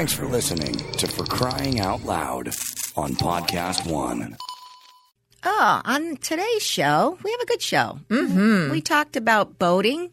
Thanks for listening to For Crying Out Loud on Podcast One. Oh, on today's show, we have a good show. Mm-hmm. We talked about boating.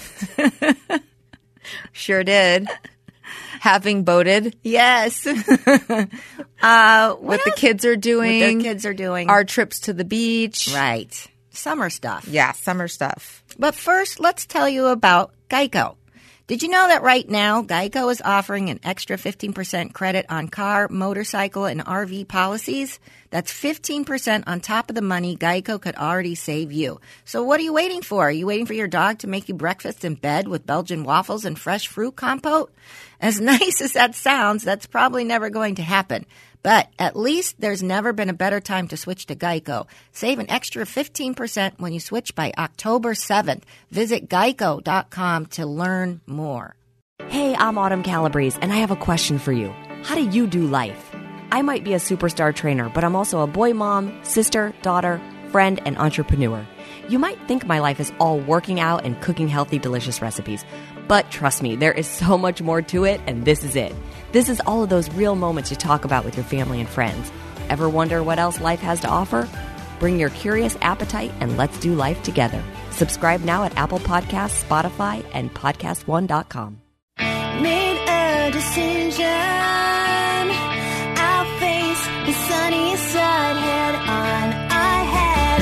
Sure did. Having boated. Yes. What the kids are doing. What the kids are doing. Our trips to the beach. Right. Summer stuff. Yeah, summer stuff. But first, let's tell you about Geico. Did you know that right now, Geico is offering an extra 15% credit on car, motorcycle, and RV policies? That's 15% on top of the money Geico could already save you. So what are you waiting for? Are you waiting for your dog to make you breakfast in bed with Belgian waffles and fresh fruit compote? As nice as that sounds, that's probably never going to happen. But at least there's never been a better time to switch to Geico. Save an extra 15% when you switch by October 7th. Visit geico.com to learn more. Hey, I'm Autumn Calabrese, and I have a question for you. How do you do life? I might be a superstar trainer, but I'm also a boy mom, sister, daughter, friend, and entrepreneur. You might think my life is all working out and cooking healthy, delicious recipes. But trust me, there is so much more to it, and this is it. This is all of those real moments you talk about with your family and friends. Ever wonder what else life has to offer? Bring your curious appetite and let's do life together. Subscribe now at Apple Podcasts, Spotify, and PodcastOne.com. Made a decision. I'll face the sunny side head on. I had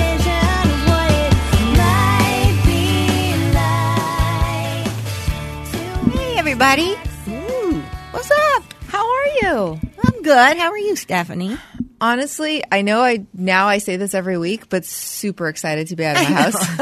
a vision of what it might be like. Hey, everybody. What's up? How are you? I'm good. How are you, Stephanie? Honestly, I know I say this every week, but super excited to be out of my house.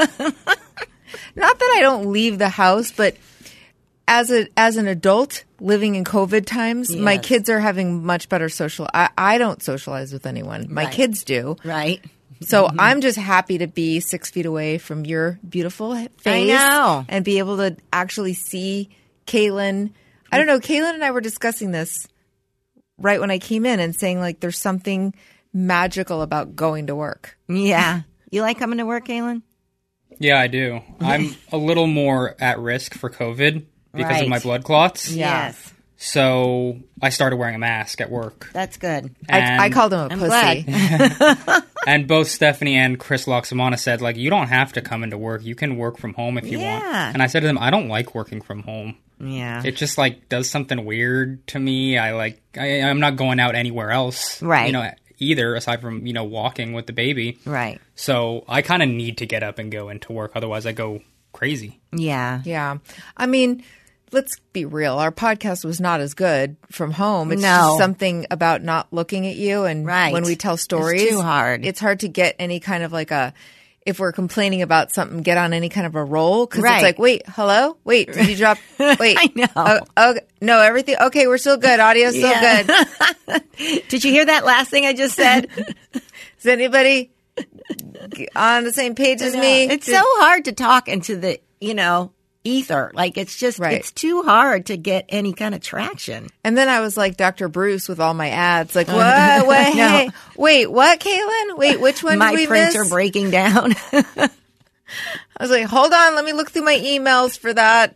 Not that I don't leave the house, but as an adult living in COVID times, my kids are having much better social. I don't socialize with anyone. My kids do. Right. So I'm just happy to be 6 feet away from your beautiful face. I know. And be able to actually see Caitlin. I don't know. Caitlin and I were discussing this right when I came in and saying, like, there's something magical about going to work. Yeah. You like coming to work, Kaylin? Yeah, I do. I'm a little more at risk for COVID because of my blood clots. Yes. So I started wearing a mask at work. That's good. I called him a pussy. Glad. And both Stephanie and Chris Loxamana said, like, you don't have to come into work. You can work from home if you want. And I said to them, I don't like working from home. Yeah. It just, like, does something weird to me. I'm not going out anywhere else. Right. Either, aside from, walking with the baby. Right. So I kind of need to get up and go into work. Otherwise, I go crazy. Yeah. Yeah. I mean, let's be real. Our podcast was not as good from home. It's No. just something about not looking at you. And when we tell stories, It's too hard. It's hard to get any kind of if we're complaining about something, get on any kind of a roll. Because Right. it's like, wait, hello? Wait, did you drop? Wait. I know. Okay. No, everything. Okay, we're still good. Audio's still Yeah. good. Did you hear that last thing I just said? Is anybody on the same page as me? It's so hard to talk into the, ether. Like, it's just, it's too hard to get any kind of traction. And then I was like Dr. Bruce with all my ads. Like, what? What? No. Hey, wait, what, Caitlin? Wait, which one My did we printer miss? breaking down. I was like, hold on, let me look through my emails for that.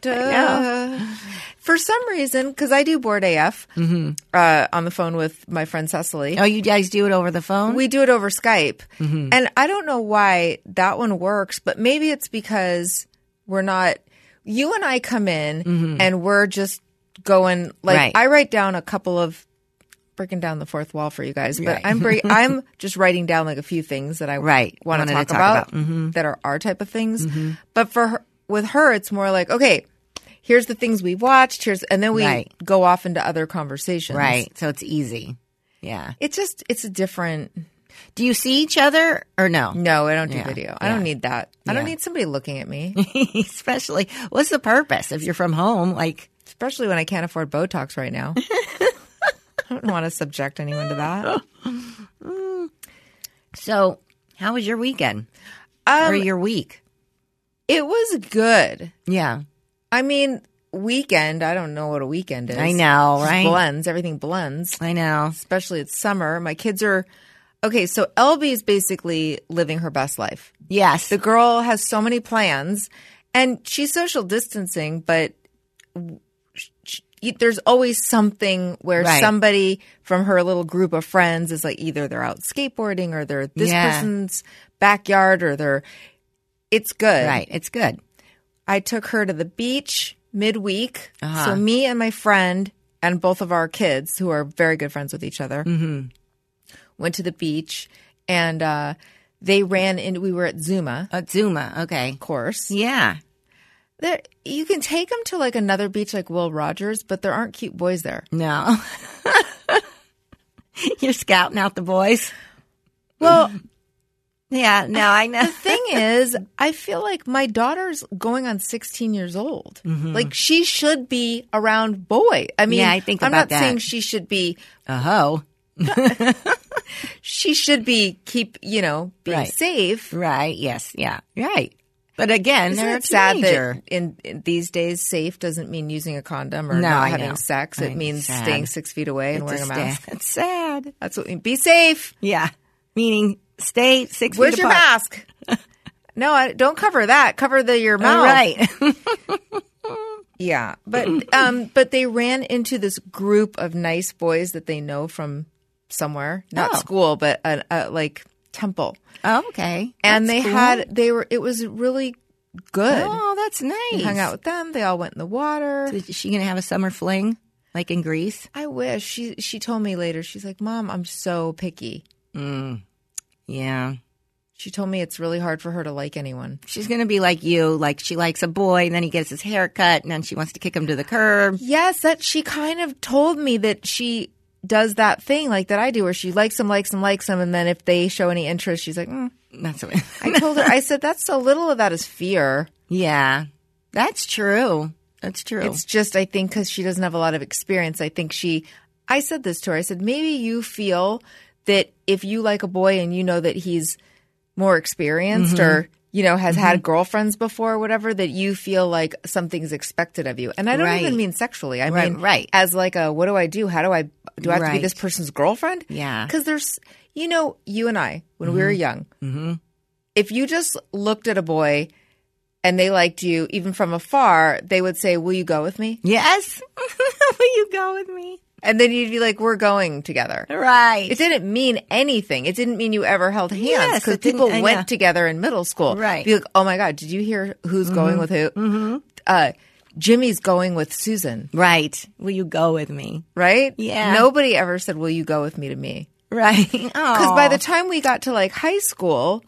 For some reason, because I do Board AF on the phone with my friend Cecily. Oh, you guys do it over the phone? We do it over Skype. And I don't know why that one works, but maybe it's because we're not – you and I come in and we're just going – like I write down a couple of – breaking down the fourth wall for you guys, but I'm just writing down like a few things that I want to talk about that are our type of things. But with her, it's more like, okay – here's the things we watched. And then we go off into other conversations. Right. So it's easy. Yeah. It's a different. Do you see each other or no? No, I don't do video. I don't need that. I don't need somebody looking at me. Especially, what's the purpose if you're from home? Especially when I can't afford Botox right now. I don't want to subject anyone to that. So, how was your weekend? Or your week? It was good. Yeah. I mean, weekend, I don't know what a weekend is. I know, right? Blends. Everything blends. I know. Especially it's summer. My kids are – okay, so Elby is basically living her best life. Yes. The girl has so many plans, and she's social distancing, but there's always something where somebody from her little group of friends is like either they're out skateboarding or they're this person's backyard or it's good. Right. It's good. I took her to the beach midweek. So me and my friend and both of our kids, who are very good friends with each other, went to the beach and they ran in. We were at Zuma. At Zuma. Okay. Of course. Yeah. You can take them to like another beach like Will Rogers, but there aren't cute boys there. No. You're scouting out the boys. Well, yeah, no, I know. The thing is, I feel like my daughter's going on 16 years old. Like she should be around boy. I mean, I think I'm about not saying she should be a hoe. She should be being safe. Right. Yes. Yeah. Right. But again, isn't it sad that in these days, safe doesn't mean using a condom or not having sex. It means staying 6 feet away and wearing a mask. It's sad. That's what means. Be safe. Yeah. Meaning stay 6 feet apart. Where's your mask? No, don't cover that. Cover your mouth. Right. Yeah. But they ran into this group of nice boys that they know from somewhere. Not school, but like temple. Oh, okay. And it was really good. Oh, that's nice. We hung out with them. They all went in the water. So is she going to have a summer fling like in Greece? I wish. She told me later, she's like, Mom, I'm so picky. Yeah. She told me it's really hard for her to like anyone. She's going to be like you. Like she likes a boy and then he gets his hair cut and then she wants to kick him to the curb. Yes, that she kind of told me that she does that thing like that I do where she likes him, and then if they show any interest, she's like, That's what I told her, I said, that's a little of that is fear. Yeah, that's true. That's true. It's just, I think, because she doesn't have a lot of experience. I said this to her. I said, maybe you feel that if you like a boy and you know that he's more experienced or has had girlfriends before or whatever, that you feel like something's expected of you. And I don't even mean sexually. I mean as like what do I do? How do I have to be this person's girlfriend? Yeah. Because there's, you and I, when we were young, if you just looked at a boy and they liked you, even from afar, they would say, will you go with me? Yes. Will you go with me? And then you'd be like, we're going together. Right. It didn't mean anything. It didn't mean you ever held hands because people went together in middle school. Right. Be like, oh my God, did you hear who's going with who? Jimmy's going with Susan. Right. Will you go with me? Right? Yeah. Nobody ever said, will you go with me to me? Right. Because by the time we got to like high school,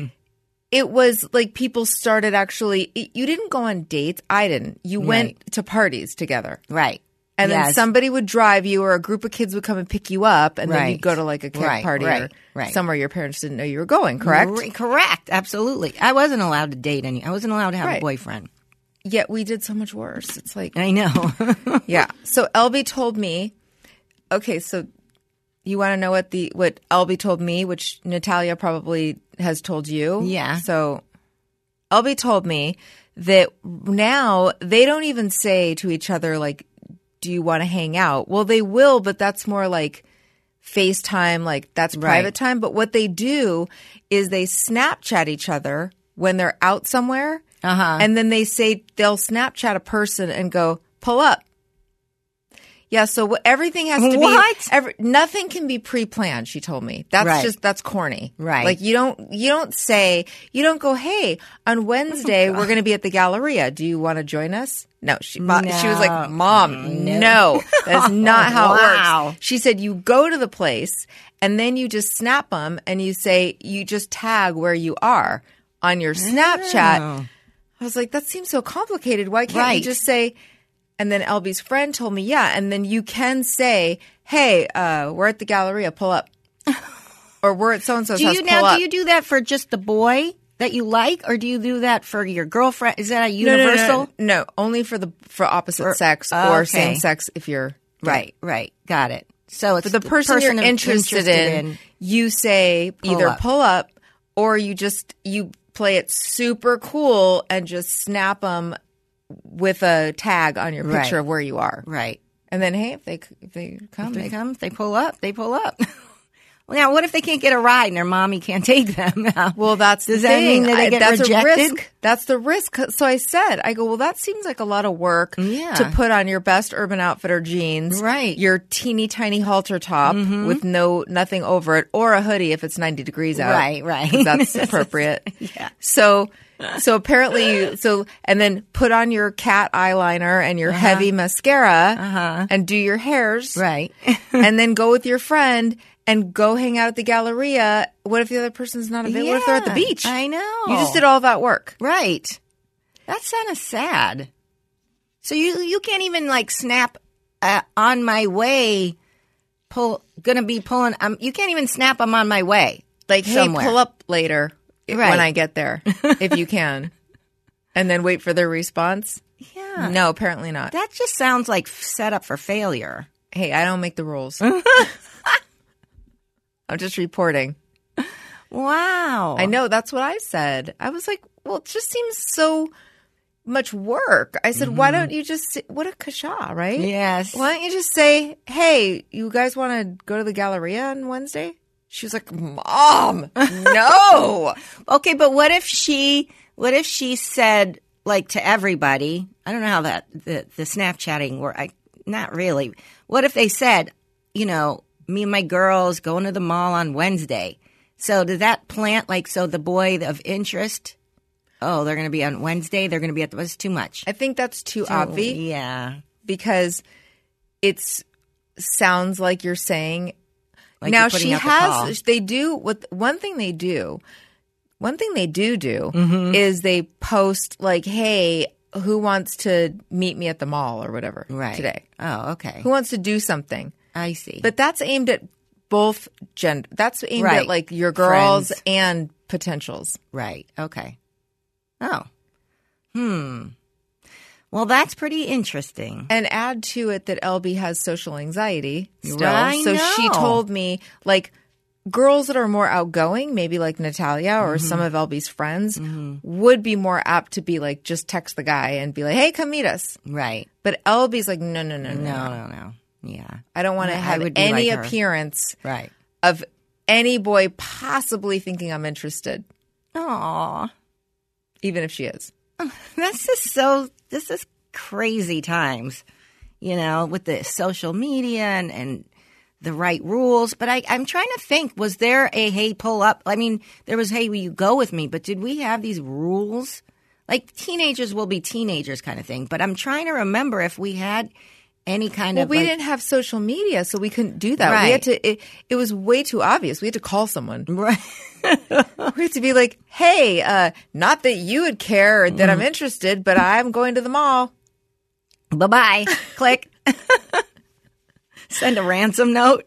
it was like people started actually, you didn't go on dates. I didn't. You went to parties together. Right. And then somebody would drive you or a group of kids would come and pick you up and then you'd go to like a camp party or somewhere your parents didn't know you were going, correct? Correct. Absolutely. I wasn't allowed to date I wasn't allowed to have a boyfriend. Yet we did so much worse. It's like. I know. Yeah. So Elby told me, okay, so you want to know what Elby told me, which Natalia probably has told you? Yeah. So Elby told me that now they don't even say to each other like, do you want to hang out? Well, they will, but that's more like FaceTime, like that's private time. But what they do is they Snapchat each other when they're out somewhere. And then they'll Snapchat a person and go, pull up. Yeah, so everything has to be nothing can be pre-planned, she told me. That's corny. Right. Like you don't go, hey, on Wednesday we're going to be at the Galleria. Do you want to join us? No, she was like, Mom, no. That's not how it works. She said you go to the place and then you just snap them and you just tag where you are on your Snapchat. I was like, that seems so complicated. Why can't you just say? And then Elby's friend told me, and then you can say, hey, we're at the Galleria, pull up. Or we're at so-and-so's house, pull up. Do you do that for just the boy that you like, or do you do that for your girlfriend? Is that a universal? No, only for opposite sex or same sex if you're... Right. Got it. So it's for the person you're interested in, you say either pull up or you play it super cool and just snap them with a tag on your picture of where you are. Right. And then, hey, if they come, they pull up. Now, what if they can't get a ride and their mommy can't take them? Well, does that mean that they get rejected? A risk. That's the risk. So I said, well, that seems like a lot of work to put on your best Urban Outfitter jeans, right? Your teeny tiny halter top with nothing over it, or a hoodie if it's 90 degrees out, right. That's appropriate. Yeah. So apparently, and then put on your cat eyeliner and your heavy mascara and do your hairs, right? And then go with your friend and go hang out at the Galleria. What if the other person's not available? What if they're at the beach? I know. You just did all that work. Right. That's kind of sad. So you can't even like snap on my way, gonna be pulling, you can't even snap I'm on my way. Like, somewhere. Hey, pull up later when I get there, if you can. And then wait for their response? Yeah. No, apparently not. That just sounds like set up for failure. Hey, I don't make the rules. I'm just reporting. Wow. I know. That's what I said. I was like, well, it just seems so much work. I said, why don't you just what a kasha, right? Yes. Why don't you just say, hey, you guys want to go to the Galleria on Wednesday? She was like, Mom, no. Okay, but what if she said, like, to everybody, I don't know how that, the Snapchatting work, not really. What if they said, me and my girls going to the mall on Wednesday. So did that plant, so the boy of interest, they're going to be on Wednesday, they're going to be at the, it's too much. I think that's too obvious. Yeah. Because it sounds like you're saying, like now she has, they do, one thing they do is they post hey, who wants to meet me at the mall or whatever today? Oh, okay. Who wants to do something? I see. But that's aimed at both gender. That's aimed at your girls friends and potentials. Right. Okay. Oh. Well, that's pretty interesting. And add to it that LB has social anxiety still. I so know. she told me girls that are more outgoing, maybe like Natalia or some of LB's friends, would be more apt to be just text the guy and be like, hey, come meet us. Right. But LB's like, no. No. Yeah. I don't want to have any appearance of any boy possibly thinking I'm interested. Aw. Even if she is. This is crazy times, with the social media and the right rules. But I'm trying to think, was there a, hey, pull up? I mean, there was, hey, will you go with me? But did we have these rules? Teenagers will be teenagers kind of thing. But I'm trying to remember if we had any kind of. We didn't have social media, so we couldn't do that. Right. We had to. It was way too obvious. We had to call someone. Right. We had to be like, "Hey, not that you would care that I'm interested, but I'm going to the mall. Bye-bye." Click. Send a ransom note.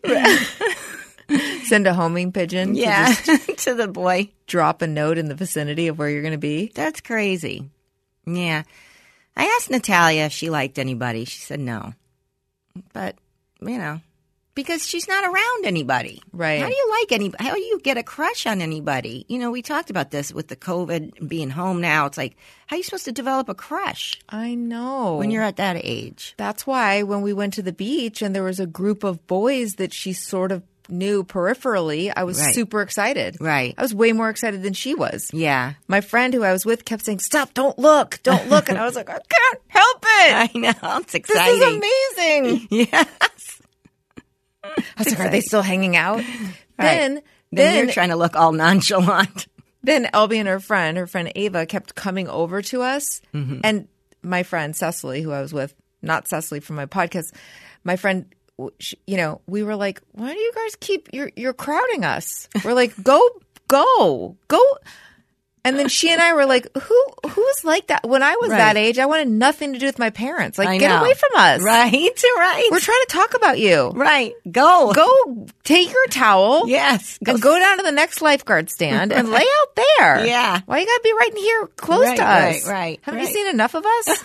Send a homing pigeon. Yeah, to the boy. Drop a note in the vicinity of where you're going to be. That's crazy. Yeah. I asked Natalia if she liked anybody. She said no. But, because she's not around anybody. Right. How do you like anybody? How do you get a crush on anybody? We talked about this with the COVID being home now. It's like, how are you supposed to develop a crush? I know. When you're at that age. That's why when we went to the beach and there was a group of boys that she sort of knew peripherally, I was super excited. Right. I was way more excited than she was. Yeah. My friend who I was with kept saying, stop, don't look. And I was like, I can't help it. I know. It's exciting. This is amazing. Yes. I was like, are they still hanging out? Right. Then you're trying to look all nonchalant. Then Elby and her friend Ava, kept coming over to us. And my friend Cecily, who I was with, not Cecily from my podcast, my friend, we were like, why do you guys you're crowding us? We're like, go. And then she and I were like, who's like that? When I was that age, I wanted nothing to do with my parents. Get away from us. Right. We're trying to talk about you. Right. Go take your towel. Yes. And go down to the next lifeguard stand and lay out there. Yeah. Why you got to be right in here close to us? Right. Haven't you seen enough of us?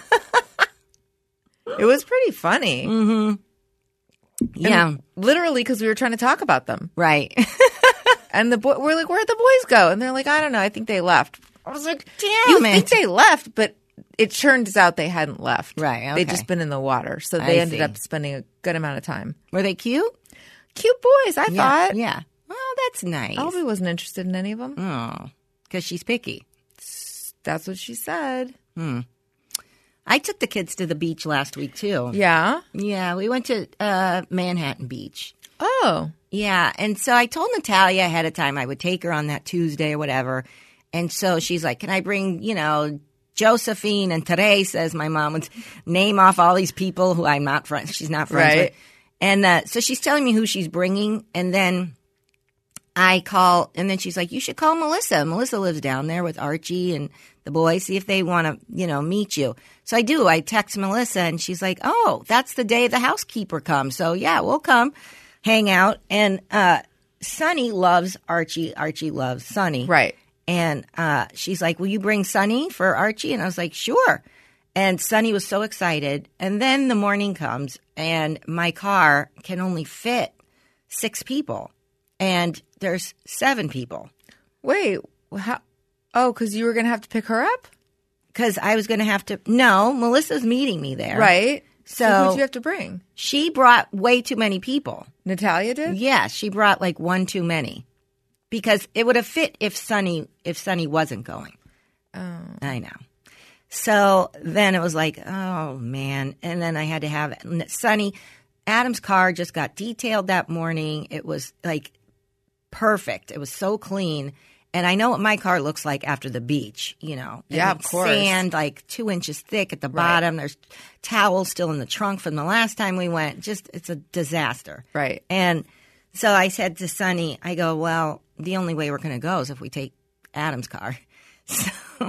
It was pretty funny. Mm-hmm. Yeah. And literally because we were trying to talk about them. Right. And we're like, where'd the boys go? And they're like, I don't know. I think they left. I was like, damn it. Think they left, but it turns out they hadn't left. Right. Okay. They'd just been in the water. So they ended up spending a good amount of time. Were they cute? Cute boys, I thought. Yeah. Oh, that's nice. Albie wasn't interested in any of them. Oh, because she's picky. That's what she said. I took the kids to the beach last week, too. Yeah? Yeah, we went to Manhattan Beach. Oh. Yeah, and so I told Natalia ahead of time I would take her on that Tuesday or whatever. And so she's like, can I bring, Josephine and Teresa, as my mom would name off all these people who I'm not friends. She's not friends with. And so she's telling me who she's bringing, and then I call, and then she's like, you should call Melissa. Melissa lives down there with Archie and the boys, see if they want to, meet you. So I do. I text Melissa, and she's like, oh, that's the day the housekeeper comes. So, yeah, we'll come hang out. And Sonny loves Archie. Archie loves Sonny. Right. And she's like, will you bring Sonny for Archie? And I was like, sure. And Sonny was so excited. And then the morning comes, and my car can only fit 6 people. And there's 7 people. Wait, how? Oh, because you were going to have to pick her up? Because I was going to have to. No, Melissa's meeting me there. Right. So who'd you have to bring? She brought way too many people. Natalia did? Yeah, she brought like one too many. Because it would have fit if Sonny wasn't going. Oh. I know. So then it was like, oh, man. And then I had to have Sonny. Adam's car just got detailed that morning. It was like perfect. It was so clean. And I know what my car looks like after the beach, Yeah, of course. Sand like 2 inches thick at the bottom. There's towels still in the trunk from the last time we went. Just, it's a disaster. Right. And so I said to Sonny, I go, well, the only way we're going to go is if we take Adam's car. So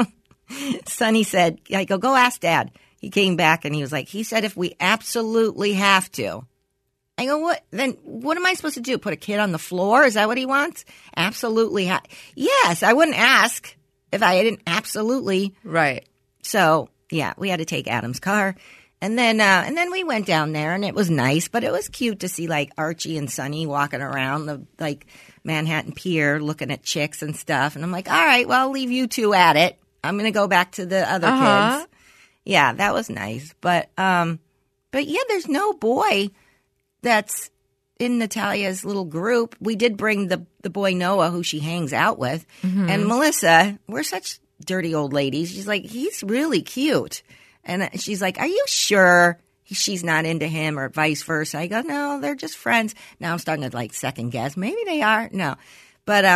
Sonny said, I go ask Dad. He came back and he was like, he said if we absolutely have to. I go, what? Then what am I supposed to do? Put a kid on the floor? Is that what he wants? Absolutely. Yes, I wouldn't ask if I didn't absolutely. Right. So, yeah, we had to take Adam's car. And then we went down there, and it was nice, but it was cute to see, like, Archie and Sonny walking around the, like, Manhattan Pier looking at chicks and stuff. And I'm like, all right, well, I'll leave you 2 at it. I'm going to go back to the other kids. Yeah, that was nice. But yeah, there's no boy that's in Natalia's little group. We did bring the boy Noah, who she hangs out with. Mm-hmm. And Melissa, we're such dirty old ladies. She's like, he's really cute. And she's like, are you sure she's not into him or vice versa? I go, no, they're just friends. Now I'm starting to like second guess. Maybe they are. No. But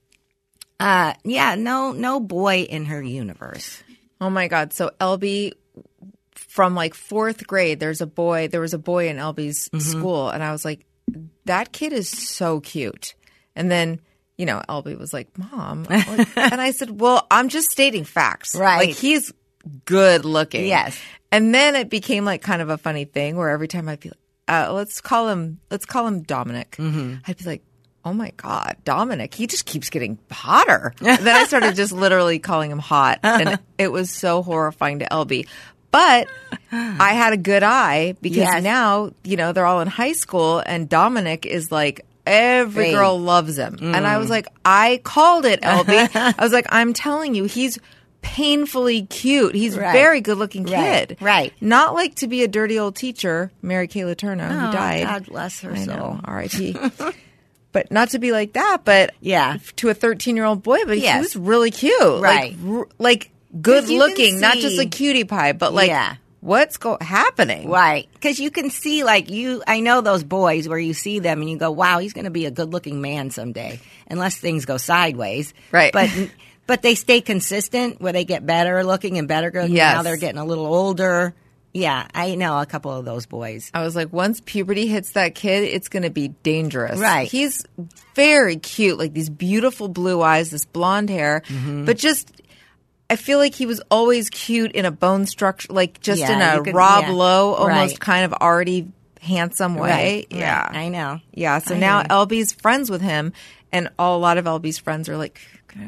yeah, no boy in her universe. Oh my God. So Elby, from like 4th grade, there was a boy in Elby's school, and I was like, that kid is so cute. And then, Elby was like, Mom. And I said, well, I'm just stating facts. Right. Like, he's good looking. Yes. And then it became like kind of a funny thing where every time I'd be like, let's call him Dominic. Mm-hmm. I'd be like, oh my God, Dominic, he just keeps getting hotter. And then I started just literally calling him hot. And it was so horrifying to Elby. But I had a good eye because now, they're all in high school, and Dominic is like, every girl loves him. And I was like, I called it, Elby. I was like, I'm telling you, he's painfully cute. He's a very good-looking kid. Right. Not like to be a dirty old teacher, Mary Kay Letourneau, who died. God bless her soul. R.I.P. But not to be like that, but to a 13-year-old boy, but he was really cute. Right. Like good looking, not just a cutie pie, but like what's happening? Right. Because you can see, like, I know those boys where you see them and you go, wow, he's going to be a good looking man someday, unless things go sideways. Right. But they stay consistent where they get better looking and better looking. Yes. Now they're getting a little older. Yeah, I know a couple of those boys. I was like, once puberty hits that kid, it's going to be dangerous. Right. He's very cute, like these beautiful blue eyes, this blonde hair, but just I feel like he was always cute in a bone structure, like just in a Rob Lowe, almost kind of already handsome way. Right. Yeah. Right. I know. Yeah, so now Elby's friends with him, and a lot of Elby's friends are like,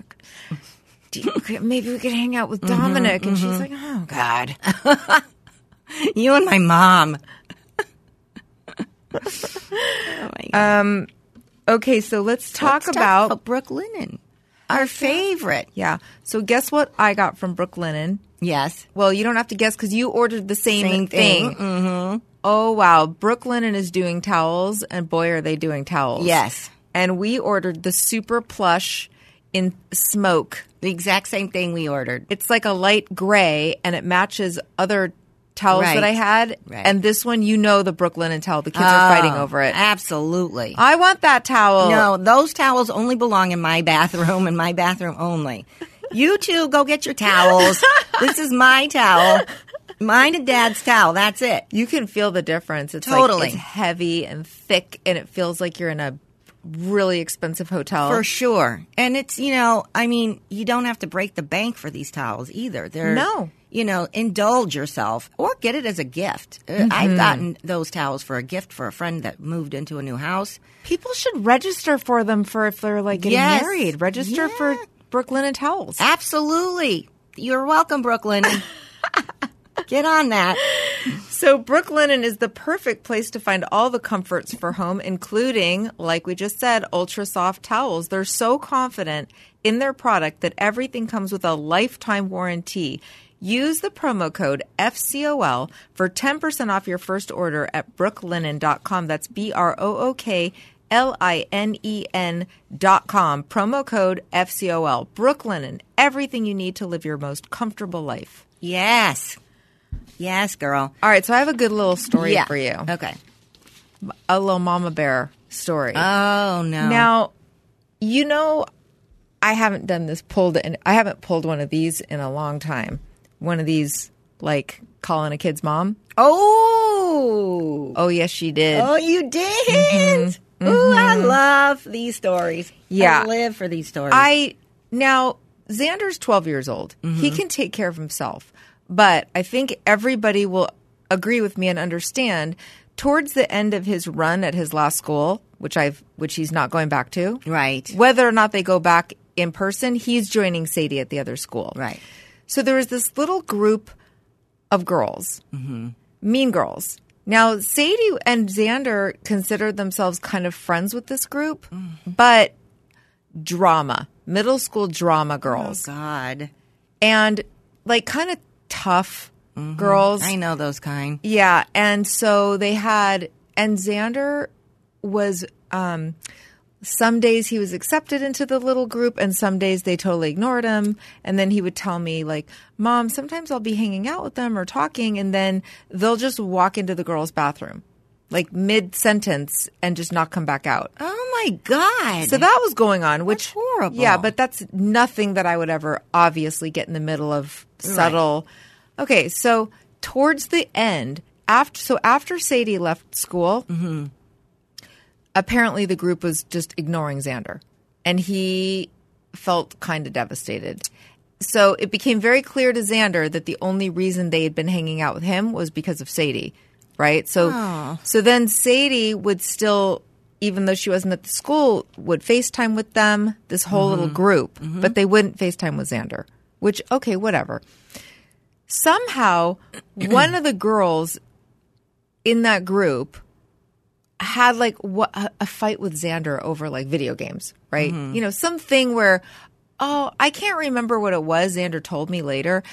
maybe we could hang out with Dominic. And she's like, oh, God. You and my mom. Oh my God. Okay, so let's talk about Brooklinen, our favorite. Yeah. So guess what I got from Brooklinen? Yes. Well, you don't have to guess because you ordered the same thing. Mm-hmm. Oh, wow. Brooklinen is doing towels, and boy, are they doing towels. Yes. and we ordered the super plush in smoke. The exact same thing we ordered. It's like a light gray, and it matches other towels that I had. Right. And this one, the Brooklyn and towel. The kids are fighting over it. Absolutely. I want that towel. No, those towels only belong in my bathroom and my bathroom only. You two go get your towels. This is my towel. Mine and Dad's towel. That's it. You can feel the difference. It's totally. It's heavy and thick, and it feels like you're in a really expensive hotel. For sure. And it's, you don't have to break the bank for these towels either. They're, indulge yourself or get it as a gift. I've gotten those towels for a gift for a friend that moved into a new house. People should register for them for if they're like getting married. Register for Brooklyn and towels. Absolutely. You're welcome, Brooklyn. Get on that. So Brooklinen is the perfect place to find all the comforts for home, including, like we just said, ultra soft towels. They're so confident in their product that everything comes with a lifetime warranty. Use the promo code FCOL for 10% off your first order at brooklinen.com. That's BROOKLINEN.com. Promo code FCOL. Brooklinen, everything you need to live your most comfortable life. Yes. Yes, girl. All right, so I have a good little story for you. Okay. A little mama bear story. Oh, no. Now, I haven't done this I haven't pulled one of these in a long time. One of these, like, calling a kid's mom. Oh. Oh, yes, she did. Oh, you did? Mm-hmm. Ooh, I love these stories. Yeah. I live for these stories. Now, Xander's 12 years old. He can take care of himself. But I think everybody will agree with me and understand towards the end of his run at his last school, which he's not going back to. Right. Whether or not they go back in person, he's joining Sadie at the other school. Right. So there was this little group of girls, mean girls. Now, Sadie and Xander considered themselves kind of friends with this group, but middle school drama girls. Oh, God. And like kind of tough girls. I know those kind. Yeah. And so and Xander was, some days he was accepted into the little group and some days they totally ignored him. And then he would tell me like, Mom, sometimes I'll be hanging out with them or talking and then they'll just walk into the girls' bathroom, like mid-sentence and just not come back out. Oh, my God. So that was going on, which that's horrible. Yeah, but that's nothing that I would ever obviously get in the middle of subtle. Right. Okay, so towards the end, after Sadie left school, apparently the group was just ignoring Xander, and he felt kind of devastated. So it became very clear to Xander that the only reason they had been hanging out with him was because of Sadie, right? So then Sadie would still, even though she wasn't at the school, would FaceTime with them, this whole little group, but they wouldn't FaceTime with Xander, which, okay, whatever. Somehow, one of the girls in that group had like a fight with Xander over like video games, right? Something where, I can't remember what it was. Xander told me later,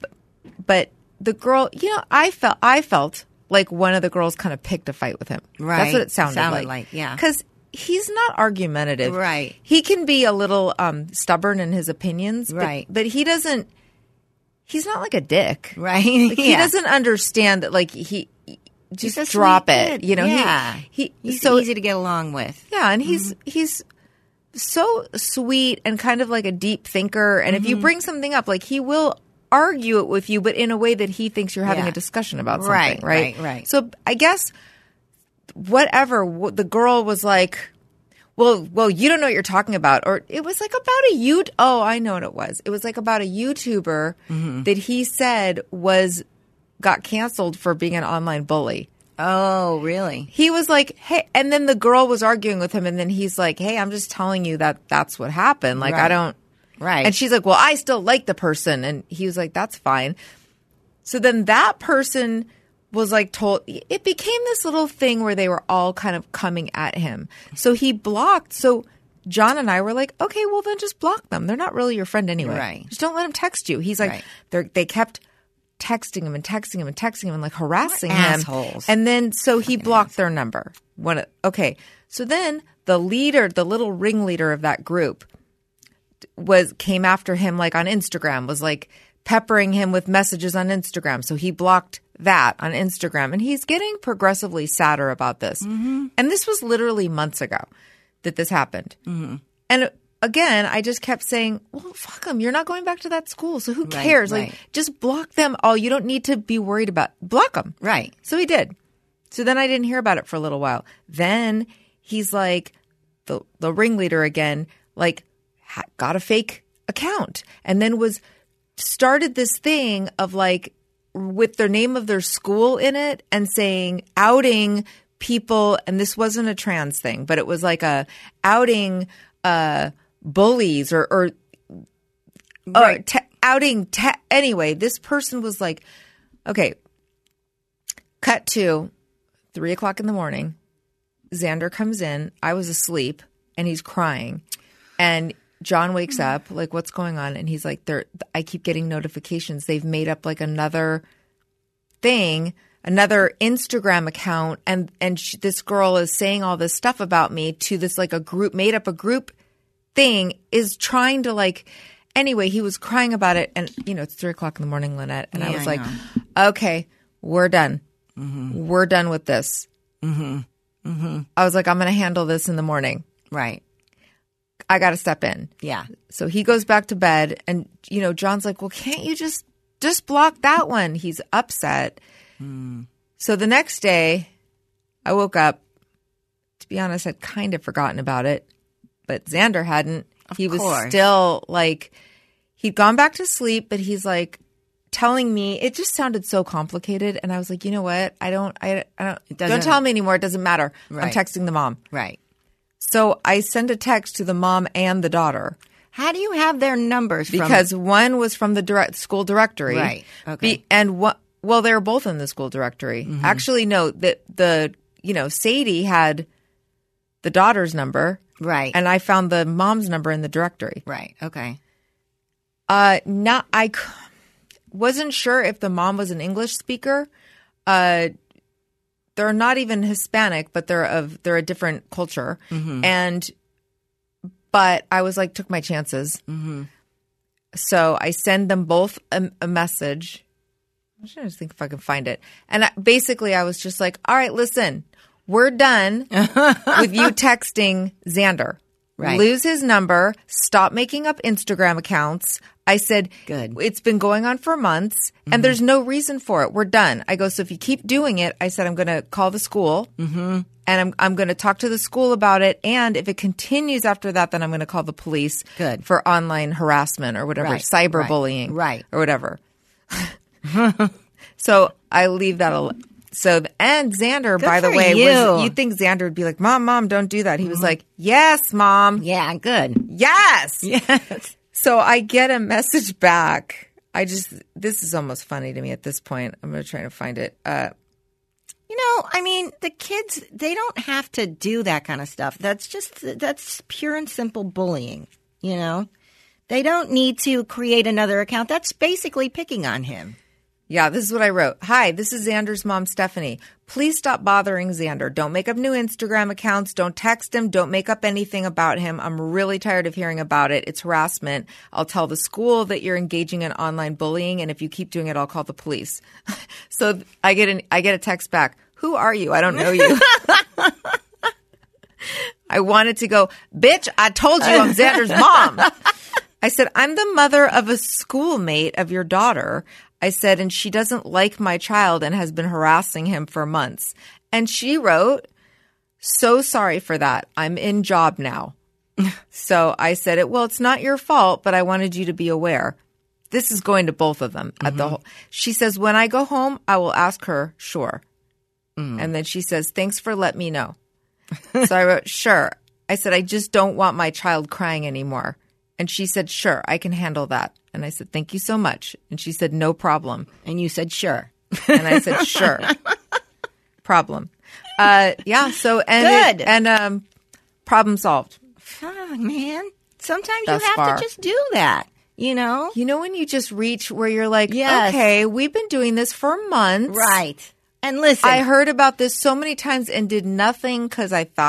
but the girl, I felt like one of the girls kind of picked a fight with him. Right. That's what it sounded like. Yeah. Because he's not argumentative. Right. He can be a little stubborn in his opinions. Right. But he doesn't. He's not like a dick. Right. Like, he doesn't understand that. Like he just drop it. Kid. Yeah. He's so easy to get along with. Yeah, and he's so sweet and kind of like a deep thinker. And if you bring something up, like he will argue it with you, but in a way that he thinks you're having a discussion about something, right? Right. So I guess whatever the girl was like, well, you don't know what you're talking about, or it was like about I know what it was. It was like about a YouTuber that he said got canceled for being an online bully. Oh, really? He was like, hey, and then the girl was arguing with him, and then he's like, hey, I'm just telling you that's what happened. Like, I don't. Right. And she's like, well, I still like the person. And he was like, that's fine. So then that person was like told, it became this little thing where they were all kind of coming at him. So he blocked. So John and I were like, okay, well, then just block them. They're not really your friend anyway. Right. Just don't let them text you. He's like, they kept texting him and texting him and texting him and like harassing him. Assholes. And then so he blocked their number. Okay. So then the little ringleader of that group came after him like on Instagram, was like peppering him with messages on Instagram. So he blocked that on Instagram. And he's getting progressively sadder about this. Mm-hmm. And this was literally months ago that this happened. Mm-hmm. And again, I just kept saying, well, fuck them. You're not going back to that school. So who cares? Right. Like, just block them. Oh, you don't need to be worried about block them. Right. So he did. So then I didn't hear about it for a little while. Then he's like, the ringleader again, like got a fake account and then started this thing of like with the name of their school in it and saying, outing people. And this wasn't a trans thing, but it was like a outing bullies or outing. Anyway, this person was like, okay, cut to 3:00 in the morning. Xander comes in. I was asleep and he's crying. And John wakes up, like, what's going on? And he's like, I keep getting notifications. They've made up like another thing, another Instagram account. And this girl is saying all this stuff about me to this like a group, made up a group thing, is trying to like, anyway, he was crying about it. And, it's 3:00 in the morning, Lynette. And I was like, okay, we're done. Mm-hmm. We're done with this. Mm-hmm. Mm-hmm. I was like, I'm going to handle this in the morning. Right. I got to step in. Yeah. So he goes back to bed and, John's like, well, can't you just block that one? He's upset. Mm. So the next day I woke up, to be honest, I'd kind of forgotten about it, but Xander hadn't. He was still like, he'd gone back to sleep, but he's like telling me, it just sounded so complicated. And I was like, you know what? don't tell me anymore. It doesn't matter. Right. I'm texting the mom. Right. So I send a text to the mom and the daughter. How do you have their numbers? Because one was from the school directory. Right. Okay. Well, they were both in the school directory. Mm-hmm. Actually, no, Sadie had the daughter's number. Right. And I found the mom's number in the directory. Right. Okay. I wasn't sure if the mom was an English speaker. They're not even Hispanic, but they're a different culture. Mm-hmm. But I was like, took my chances. Mm-hmm. So I send them both a message. I'm trying to think if I can find it. And basically I was just like, all right, listen, we're done with you texting Xander. Right. Lose his number. Stop making up Instagram accounts. I said, good. It's been going on for months, and there's no reason for it. We're done. I go, so if you keep doing it, I said, I'm going to call the school, and I'm going to talk to the school about it. And if it continues after that, then I'm going to call the police for online harassment or whatever, cyberbullying or whatever. So I leave that alone. So, and Xander, by the way, you'd think Xander would be like, Mom, don't do that. He was like, yes, Mom. Yeah, good. Yes. Yes. So I get a message back. This is almost funny to me at this point. I'm going to try to find it. The kids, they don't have to do that kind of stuff. That's pure and simple bullying, They don't need to create another account. That's basically picking on him. Yeah, this is what I wrote. Hi, this is Xander's mom, Stephanie. Please stop bothering Xander. Don't make up new Instagram accounts. Don't text him. Don't make up anything about him. I'm really tired of hearing about it. It's harassment. I'll tell the school that you're engaging in online bullying, and if you keep doing it, I'll call the police. So I get a text back. Who are you? I don't know you. I wanted to go, bitch, I told you I'm Xander's mom. I said, I'm the mother of a schoolmate of your daughter. I said, and she doesn't like my child and has been harassing him for months. And she wrote, so sorry for that. I'm in job now. So I said, well, it's not your fault, but I wanted you to be aware. This is going to both of them. She says, when I go home, I will ask her, sure. And then she says, thanks for letting me know. So I wrote, sure. I said, I just don't want my child crying anymore. And she said, sure, I can handle that. And I said, thank you so much. And she said, no problem. And you said, sure. And I said, sure. Problem. Yeah. So, good. Problem solved. Oh, man. Sometimes you have to just do that, You know when you just reach where you're like, okay, we've been doing this for months. Right. And listen. I heard about this so many times and did nothing because I thought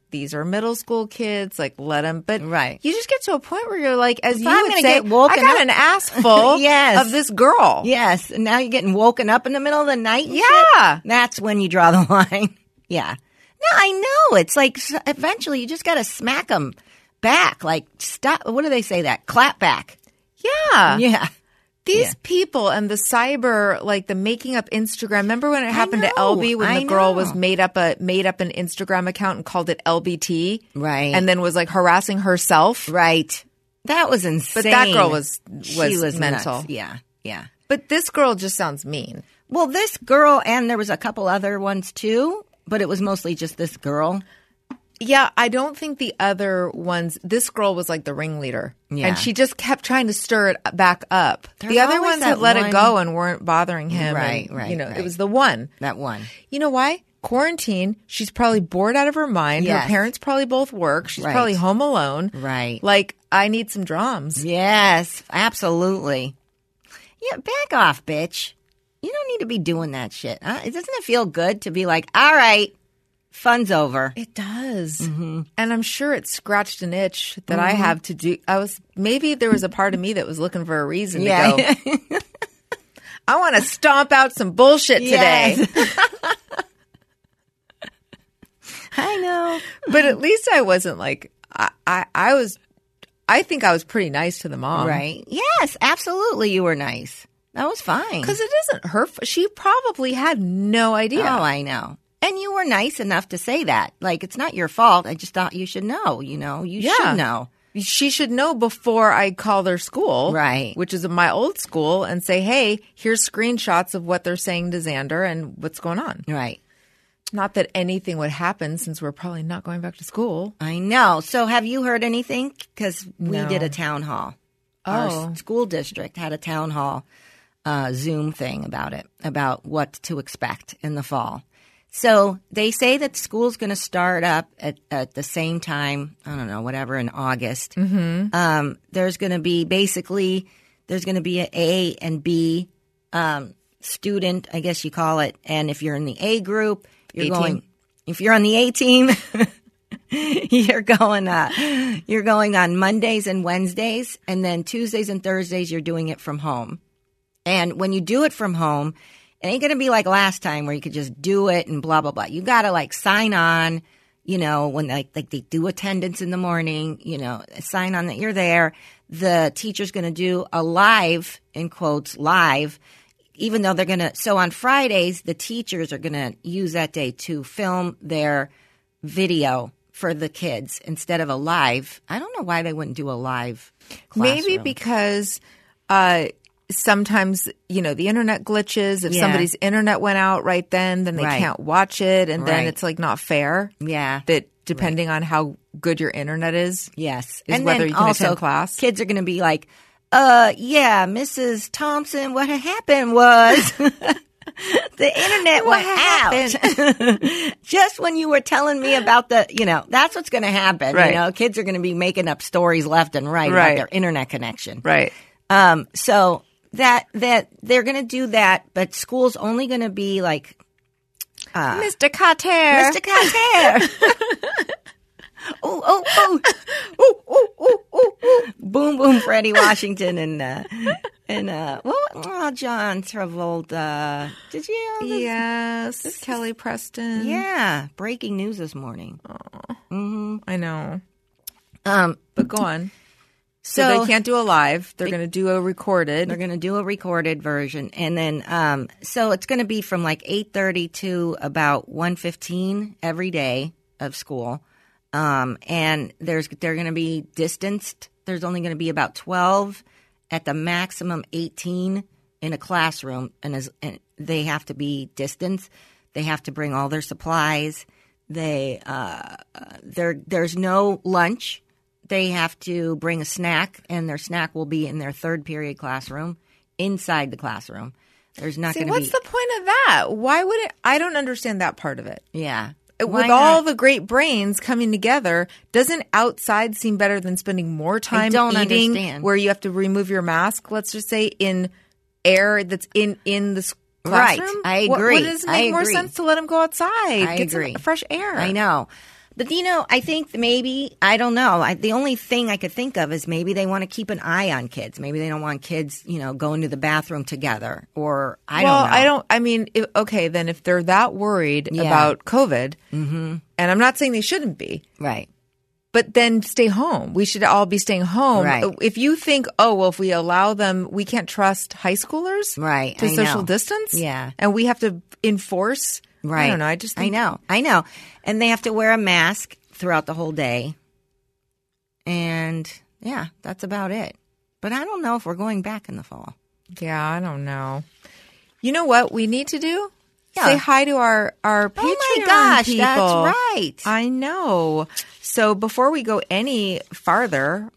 these are middle school kids, like let them. But right. you just get to a point where you're like, as if you I'm would gonna say, get woken I got up- an ass full Yes. of this girl. Yes, and now you're getting woken up in the middle of the night. And Yeah. shit? That's when you draw the line. Yeah. No, I know. It's like eventually you just got to smack them back. Like stop. What do they say? That clap back. Yeah. Yeah. These people and the cyber, like the making up Instagram. Remember when it happened to know, LB when I the girl know. was made up an Instagram account and called it LBT, Right. and then was like harassing herself. Right. That was insane. But that girl was She was mental. nuts. Yeah. Yeah. But this girl just sounds mean. Well, this girl, and there was a couple other ones too, but it was mostly just this girl. Yeah, I don't think the other ones. This girl was like the ringleader, Yeah. and she just kept trying to stir it back up. There's The other always ones that had let one- it go and weren't bothering him. Right, and, right, You know, right. it was the one. That one. You know why? Quarantine. She's probably bored out of her mind. Yes. Her parents probably both work. She's Right. probably home alone. Right. Like, I need some drums. Yes, absolutely. Yeah, back off, bitch. You don't need to be doing that shit. Doesn't it feel good to be like, all right, fun's over? It does. Mm-hmm. And I'm sure it scratched an itch that I have to do. Maybe there was a part of me that was looking for a reason to go, I want to stomp out some bullshit today. Yes. I know. But at least I wasn't like, I think I was pretty nice to the mom. Right. Yes, absolutely. You were nice. That was fine. Because it isn't her. She probably had no idea. Oh, I know. And you were nice enough to say that. Like, it's not your fault. I just thought you should know, you know. You should know. She should know before I call their school. Right. Which is my old school, and say, hey, here's screenshots of what they're saying to Xander and what's going on. Right. Not that anything would happen since we're probably not going back to school. I know. So have you heard anything? Because we No. did a town hall. Our school district had a town hall Zoom thing about it, about what to expect in the fall. So they say that school's going to start up at the same time, I don't know, whatever, in August. Mm-hmm. There's going to be an A and B student, I guess you call it. And if you're in the A group, if you're on the A team, you're going on Mondays and Wednesdays, and then Tuesdays and Thursdays you're doing it from home. And when you do it from home, it ain't going to be like last time where you could just do it and blah, blah, blah. You got to like sign on, you know, when like they do attendance in the morning, you know, sign on that you're there. The teacher's going to do a live, in quotes, live, even though they're going to. So on Fridays, the teachers are going to use that day to film their video for the kids instead of a live. I don't know why they wouldn't do a live classroom. Maybe because sometimes, you know, the internet glitches. If somebody's internet went out right then they can't watch it. And then it's like not fair. Yeah. That depending on how good your internet is. Yes. Is and whether then you can also, attend class. Kids are going to be like, yeah, Mrs. Thompson, what had happened was the internet went out. Just when you were telling me about that's what's going to happen. Right. You know, kids are going to be making up stories left and right about their internet connection. Right. So that they're going to do that, but school's only going to be like, Mr. Carter. Mr. Carter. Oh. Boom, boom, Freddie Washington and John Travolta. Did you know this? Yes. Kelly Preston. Yeah. Breaking news this morning. I know. But go on. So they can't do a live. They're going to do a recorded. They're going to do a recorded version. And then, so it's going to be from like 8:30 to about 1:15 every day of school. And they're going to be distanced. There's only going to be about 12 at the maximum 18 in a classroom. And they have to be distanced. They have to bring all their supplies. There's no lunch. They have to bring a snack, and their snack will be in their third period classroom, inside the classroom. There's not going to be. What's the point of that? Why would it? I don't understand that part of it. Yeah. With all the great brains coming together, doesn't outside seem better than spending more time eating understand. where you have to remove your mask, let's just say, in air that's in the classroom? Right. I agree. What does it make more sense to let them go outside? I Get agree. some fresh air. I know. But, I think maybe, I don't know. The only thing I could think of is maybe they want to keep an eye on kids. Maybe they don't want kids, going to the bathroom together, or I don't know. Okay, then if they're that worried about COVID, and I'm not saying they shouldn't be. Right. But then stay home. We should all be staying home. Right. If you think, if we allow them, we can't trust high schoolers to social distance. Yeah. And we have to enforce. Right. I don't know. I just think. I know. And they have to wear a mask throughout the whole day. And yeah, that's about it. But I don't know if we're going back in the fall. Yeah, I don't know. You know what we need to do? Yeah. Say hi to our Patreon Oh my gosh, people. that's right. I know. So before we go any further,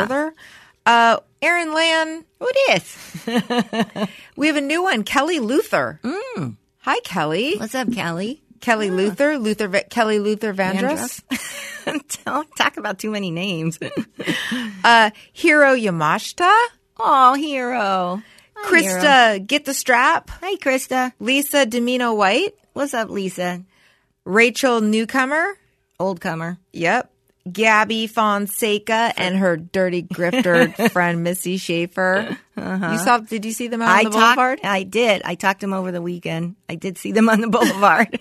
Erin Land, Who it is? we have a new one, Kelly Luther. Hi, Kelly. What's up, Kelly? Kelly Luther, Kelly Luther Vandross. Don't talk about too many names. Hiro Yamashita. Oh, Hero. Hi, Krista, Hero. Get the Strap. Hi, Krista. Lisa Domino White. What's up, Lisa? Rachel Newcomer. Old comer. Yep. Gabby Fonseca and her dirty grifter friend Missy Schaefer. Did you see them out on the boulevard? I did. I talked to them over the weekend. I did see them on the boulevard.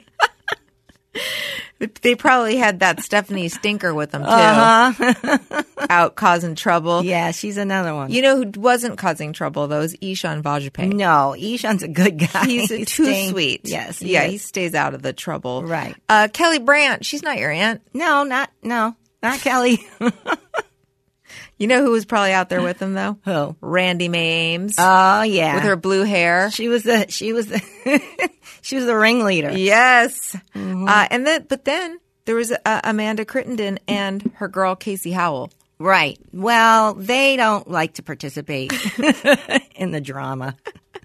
They probably had that Stephanie Stinker with them, too. Out causing trouble. Yeah, she's another one. You know who wasn't causing trouble, though, is Ishan Vajpayee. No, Ishan's a good guy. He's too sweet. Yes. He stays out of the trouble. Right. Kelly Brandt, she's not your aunt. No, not Kelly. You know who was probably out there with him, though? Who? Randy Mae Ames. Oh, yeah. With her blue hair. She was the ringleader. Yes. But then there was Amanda Crittenden and her girl Casey Howell. Right. Well, they don't like to participate in the drama.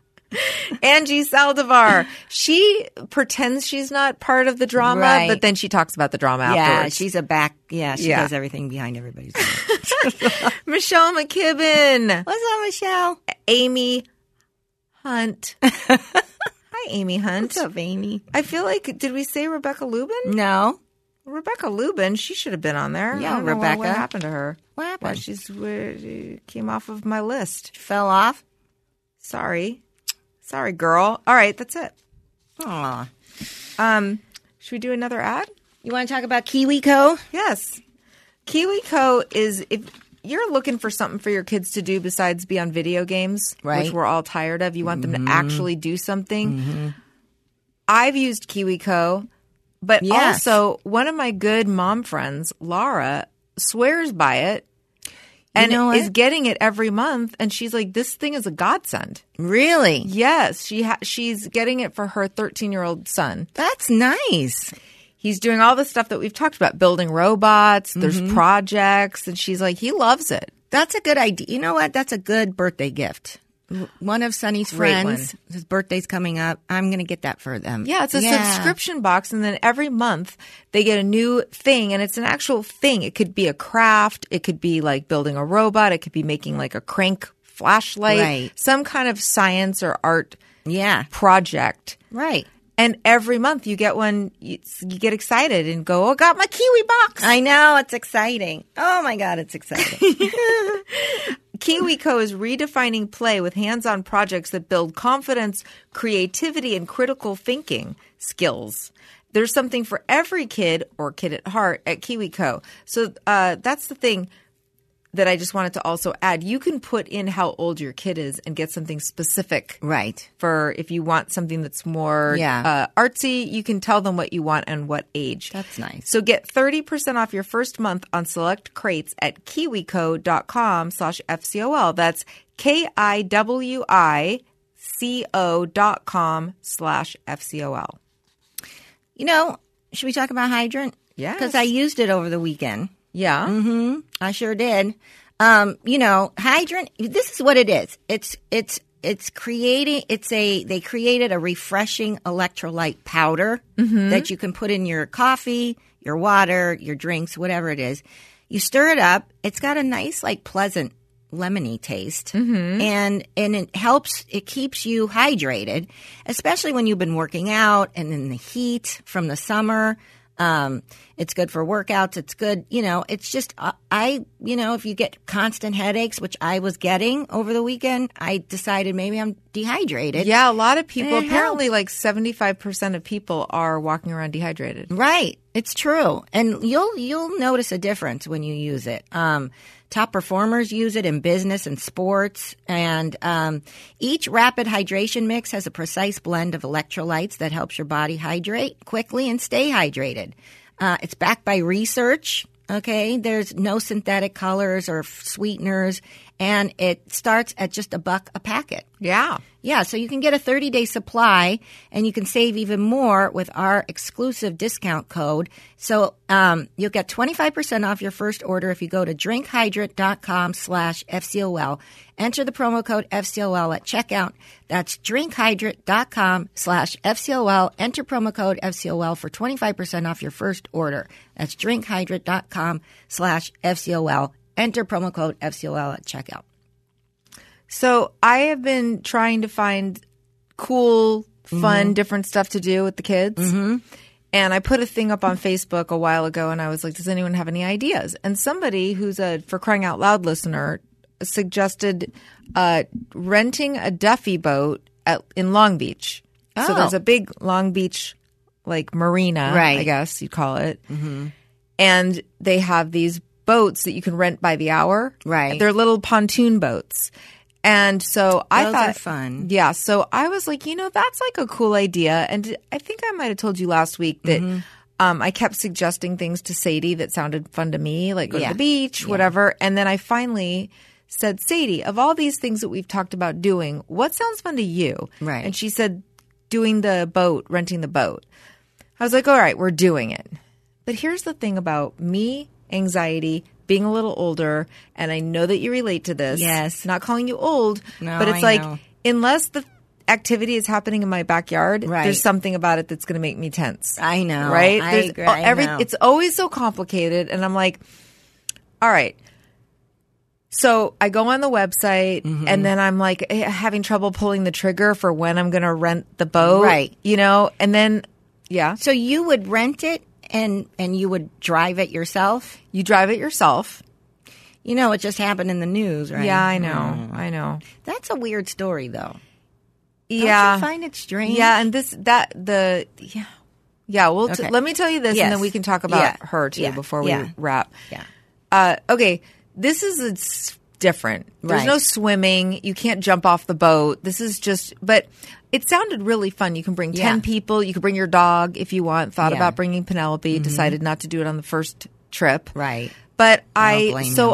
Angie Saldivar. She pretends she's not part of the drama, right. But then she talks about the drama afterwards. She's a back. Yeah, she does everything behind everybody's back. Michelle McKibben. What's up, Michelle? Amy Hunt. Hi, Amy Hunt. What's up, Amy? I feel like, did we say Rebecca Lubin? No. Rebecca Lubin, she should have been on there. Yeah, I don't know Rebecca. What happened to her? What happened? She came off of my list. Fell off? Sorry, girl. All right, that's it. Aw. Should we do another ad? You want to talk about KiwiCo? Yes. KiwiCo is, if you're looking for something for your kids to do besides be on video games, right. which we're all tired of, you want them to actually do something. I've used KiwiCo, but also one of my good mom friends, Laura, swears by it and is getting it every month. And she's like, this thing is a godsend. Really? Yes. She's getting it for her 13-year-old son. That's nice. He's doing all the stuff that we've talked about, building robots, there's projects, and she's like, he loves it. That's a good idea. You know what? That's a good birthday gift. One of Sonny's friends, his birthday's coming up. I'm going to get that for them. Yeah, it's a subscription box, and then every month they get a new thing, and it's an actual thing. It could be a craft. It could be like building a robot. It could be making like a crank flashlight, some kind of science or art project. Right. And every month you get one, you get excited and go, oh, I got my Kiwi box. I know, it's exciting. Oh, my God, it's exciting. KiwiCo is redefining play with hands-on projects that build confidence, creativity, and critical thinking skills. There's something for every kid or kid at heart at KiwiCo. So that's the thing that I just wanted to also add. You can put in how old your kid is and get something specific. Right. For if you want something that's more artsy, you can tell them what you want and what age. That's nice. So get 30% off your first month on select crates at kiwico.com/FCOL. That's KIWICO.com/FCOL. You know, should we talk about Hydrant? Yeah. Because I used it over the weekend. Yeah. Mm-hmm. I sure did. You know, Hydrant, this is what it is. They created a refreshing electrolyte powder that you can put in your coffee, your water, your drinks, whatever it is. You stir it up. It's got a nice, like, pleasant lemony taste. And it helps, it keeps you hydrated, especially when you've been working out and in the heat from the summer. It's good for workouts. It's good, it's just, if you get constant headaches, which I was getting over the weekend, I decided maybe I'm dehydrated. Yeah, a lot of people, apparently like 75% of people are walking around dehydrated. Right. It's true. And you'll notice a difference when you use it. Top performers use it in business and sports. And each rapid hydration mix has a precise blend of electrolytes that helps your body hydrate quickly and stay hydrated. It's backed by research. Okay, there's no synthetic colors or sweeteners, and it starts at just $1 a packet. Yeah. Yeah, so you can get a 30-day supply, and you can save even more with our exclusive discount code. So you'll get 25% off your first order if you go to drinkhydrate.com/FCOL. Enter the promo code FCOL at checkout. That's drinkhydrate.com/FCOL. Enter promo code FCOL for 25% off your first order. That's drinkhydrate.com/FCOL. Enter promo code FCOL at checkout. So I have been trying to find cool, fun, different stuff to do with the kids. Mm-hmm. And I put a thing up on Facebook a while ago, and I was like, does anyone have any ideas? And somebody who's a For Crying Out Loud listener suggested renting a Duffy boat in Long Beach. So there's a big Long Beach like marina, I guess you'd call it. Mm-hmm. And they have these boats that you can rent by the hour. Right. They're little pontoon boats. And so I thought, those are fun. Yeah. So I was like, that's like a cool idea. And I think I might have told you last week that I kept suggesting things to Sadie that sounded fun to me, like go to the beach, whatever. And then I finally said, Sadie, of all these things that we've talked about doing, what sounds fun to you? Right. And she said, doing the boat, renting the boat. I was like, all right, we're doing it. But here's the thing about me, anxiety, being a little older, and I know that you relate to this. Yes. Not calling you old, no, but it's unless the activity is happening in my backyard, right. there's something about it that's going to make me tense. I know. Right? I agree. I know. It's always so complicated, and I'm like, all right. So I go on the website, and then I'm like having trouble pulling the trigger for when I'm going to rent the boat. Right. And then, yeah. So you would rent it and you would drive it yourself? You drive it yourself. It just happened in the news, right? Yeah, I know. I know. That's a weird story, though. Yeah. Don't you find it strange? Yeah, and Yeah, well, Okay. let me tell you this, and then we can talk about her, too, before we wrap. Yeah. Okay, this is different. There's Right. no swimming. You can't jump off the boat. This is just – but it sounded really fun. You can bring 10 people. You can bring your dog if you want. Thought about bringing Penelope. Decided not to do it on the first trip. Right. But I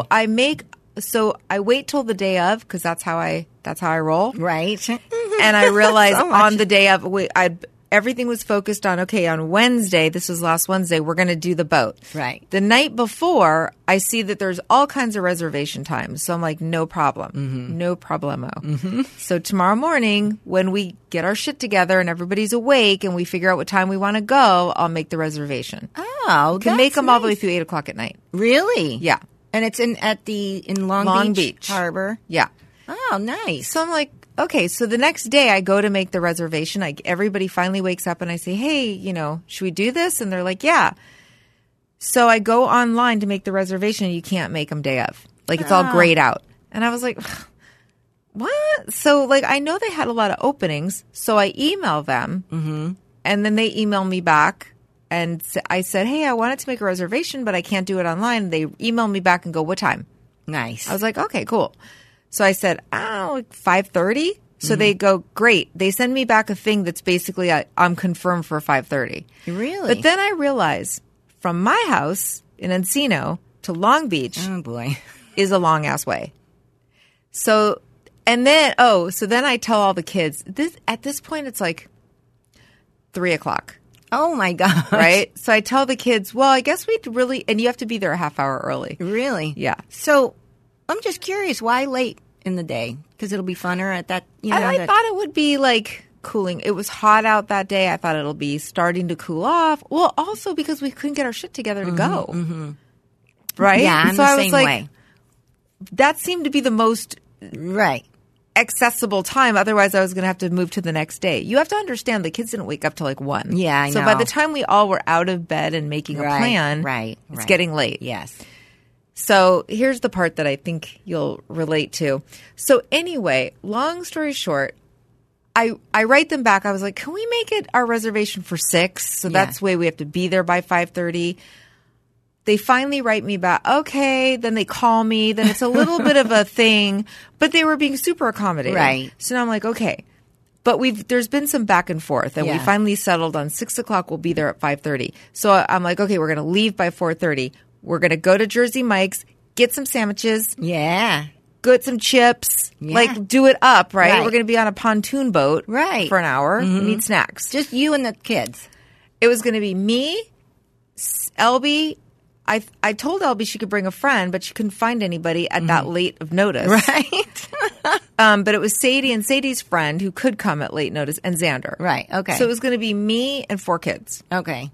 wait till the day of because that's how I roll. Right. And I realized So much. on the day of everything was focused on, okay, on Wednesday, this was last Wednesday, we're going to do the boat. Right. The night before, I see that there's all kinds of reservation times. So I'm like, no problem. No problemo. So tomorrow morning, when we get our shit together and everybody's awake and we figure out what time we want to go, I'll make the reservation. Oh, Can make them all the way through 8 o'clock at night. Really? Yeah. And it's in Long Beach Harbor? Yeah. Oh, nice. So I'm like, okay, so the next day I go to make the reservation. Everybody finally wakes up and I say, hey, should we do this? And they're like, yeah. So I go online to make the reservation. You can't make them day of. Like, it's all grayed out. And I was like, what? So, I know they had a lot of openings. So I email them. And then they email me back. And I said, hey, I wanted to make a reservation, but I can't do it online. They email me back and go, what time? Nice. I was like, okay, cool. So I said, 5:30. So they go, great. They send me back a thing that's basically I'm confirmed for 5:30. Really? But then I realize from my house in Encino to Long Beach Oh, boy. is a long ass way. So then I tell all the kids at this point it's like 3 o'clock. Oh, my God. Right? So I tell the kids, well, I guess we'd really, and you have to be there a half hour early. Really? Yeah. So I'm just curious, why late in the day? Because it'll be funner at that, I thought it would be cooling. It was hot out that day. I thought it'll be starting to cool off. Well, also because we couldn't get our shit together to go. Right? Yeah, I'm so the I was same like, way. that seemed to be the most Right. accessible time. Otherwise, I was going to have to move to the next day. You have to understand the kids didn't wake up till like 1. Yeah, I know. So by the time we all were out of bed and making a plan, it's getting late. Yes. So here's the part that I think you'll relate to. So anyway, long story short, I write them back. I was like, can we make it our reservation for 6? So that's the way we have to be there by 5:30. They finally write me back. Okay. Then they call me. Then it's a little bit of a thing, but they were being super accommodating. Right. So now I'm like, okay. But there's been some back and forth, and we finally settled on 6 o'clock. We'll be there at 5:30. So I'm like, okay, we're going to leave by 4:30. We're going to go to Jersey Mike's, get some sandwiches. Yeah. Get some chips, like do it up, right? We're going to be on a pontoon boat for an hour. We need snacks. Just you and the kids. It was going to be me, Elby. I told Elby she could bring a friend, but she couldn't find anybody at that late of notice. Right. But it was Sadie and Sadie's friend who could come at late notice, and Xander. Right, okay. So it was going to be me and 4 kids. Okay.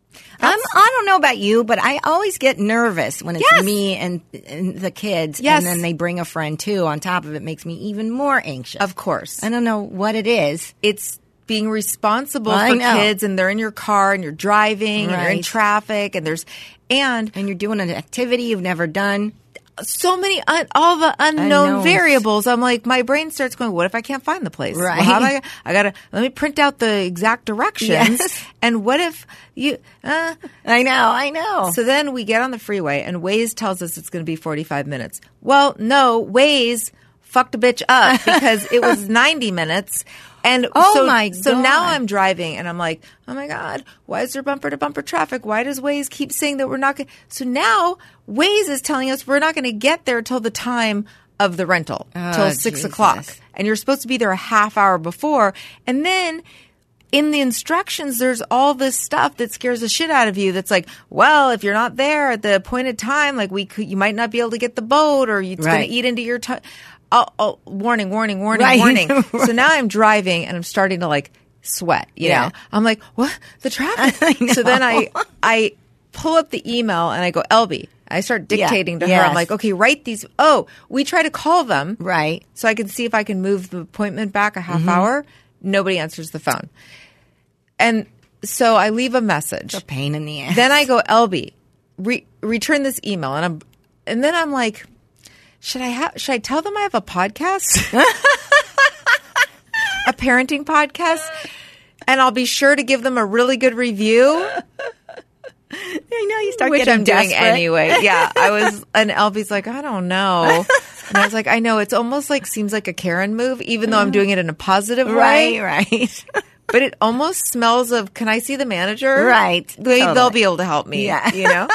I don't know about you, but I always get nervous when it's me and the kids, and then they bring a friend too. On top of it, makes me even more anxious. Of course. I don't know what it is. It's being responsible for kids, and they're in your car, and you're driving, and you're in traffic, and you're doing an activity you've never done. So many, all the unknown variables. I'm like, my brain starts going, what if I can't find the place? Right. Well, how do I gotta, let me print out the exact directions. And what if I know. So then we get on the freeway, and Waze tells us it's going to be 45 minutes. Well, no, Waze fucked a bitch up because it was 90 minutes. And so now I'm driving, and I'm like, oh my God, why is there bumper to bumper traffic? Why does Waze keep saying that we're not going to? So now Waze is telling us we're not going to get there till the time of the rental, till 6 o'clock. And you're supposed to be there a half hour before. And then in the instructions, there's all this stuff that scares the shit out of you. That's like, well, if you're not there at the appointed time, like you might not be able to get the boat, or it's going to eat into your time. Oh, warning. So now I'm driving, and I'm starting to like sweat, you know? I'm like, what? The traffic? So then I pull up the email, and I go, Elby. I start dictating to her. I'm like, okay, write these. Oh, we try to call them. Right. So I can see if I can move the appointment back a half hour. Nobody answers the phone. And so I leave a message. It's a pain in the ass. Then I go, Elby, return this email. And then I'm like, should I tell them I have a podcast? A parenting podcast? And I'll be sure to give them a really good review. I know, you start which getting I'm desperate. doing anyway. Yeah, and Elby's like, I don't know. And I was like, I know, it's almost like seems like a Karen move, even though I'm doing it in a positive way. Right. But it almost smells of, can I see the manager? Right. They'll be able to help me. Yeah. You know?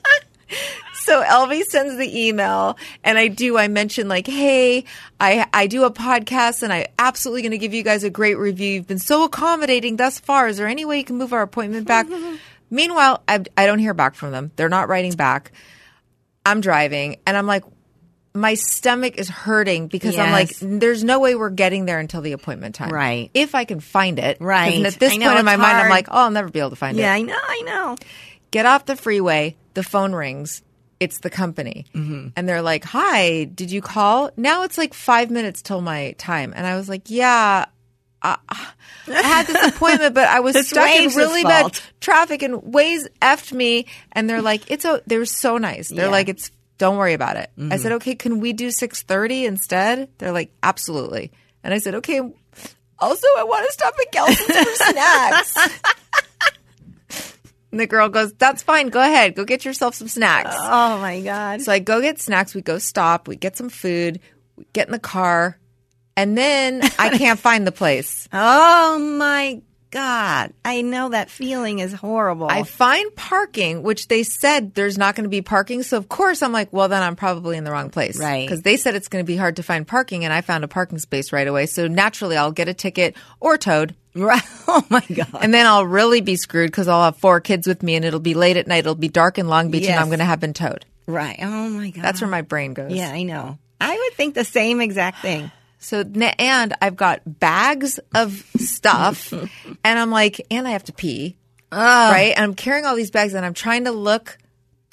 So Elby sends the email, and I mention like, hey, I do a podcast, and I absolutely going to give you guys a great review. You've been so accommodating thus far. Is there any way you can move our appointment back? Meanwhile, I don't hear back from them. They're not writing back. I'm driving, and I'm like, my stomach is hurting because I'm like, there's no way we're getting there until the appointment time. Right. If I can find it. Right. And at this point in my mind, I'm like, oh, I'll never be able to find it. Yeah, I know. Get off the freeway. The phone rings. It's the company. And they're like, hi, did you call? Now it's like 5 minutes till my time. And I was like, yeah, I had this appointment, but I was stuck in really bad traffic, and Waze effed me. And they're like, they were so nice. They're like, don't worry about it. I said, okay, can we do 6:30 instead? They're like, absolutely. And I said, okay, also I want to stop at Gelson's for snacks. And the girl goes, that's fine. Go ahead. Go get yourself some snacks. Oh, my God. So I go get snacks. We go stop. We get some food. We get in the car. And then I can't find the place. Oh, my God. I know that feeling is horrible. I find parking, which they said there's not going to be parking. So, of course, I'm like, well, then I'm probably in the wrong place. Right. Because they said it's going to be hard to find parking, and I found a parking space right away. So, naturally, I'll get a ticket or towed. Right. Oh, my God. And then I'll really be screwed because I'll have 4 kids with me, and it'll be late at night. It'll be dark in Long Beach, and I'm going to have been towed. Right. Oh, my God. That's where my brain goes. Yeah, I know. I would think the same exact thing. So, and I've got bags of stuff, and I'm like, and I have to pee, right? And I'm carrying all these bags, and I'm trying to look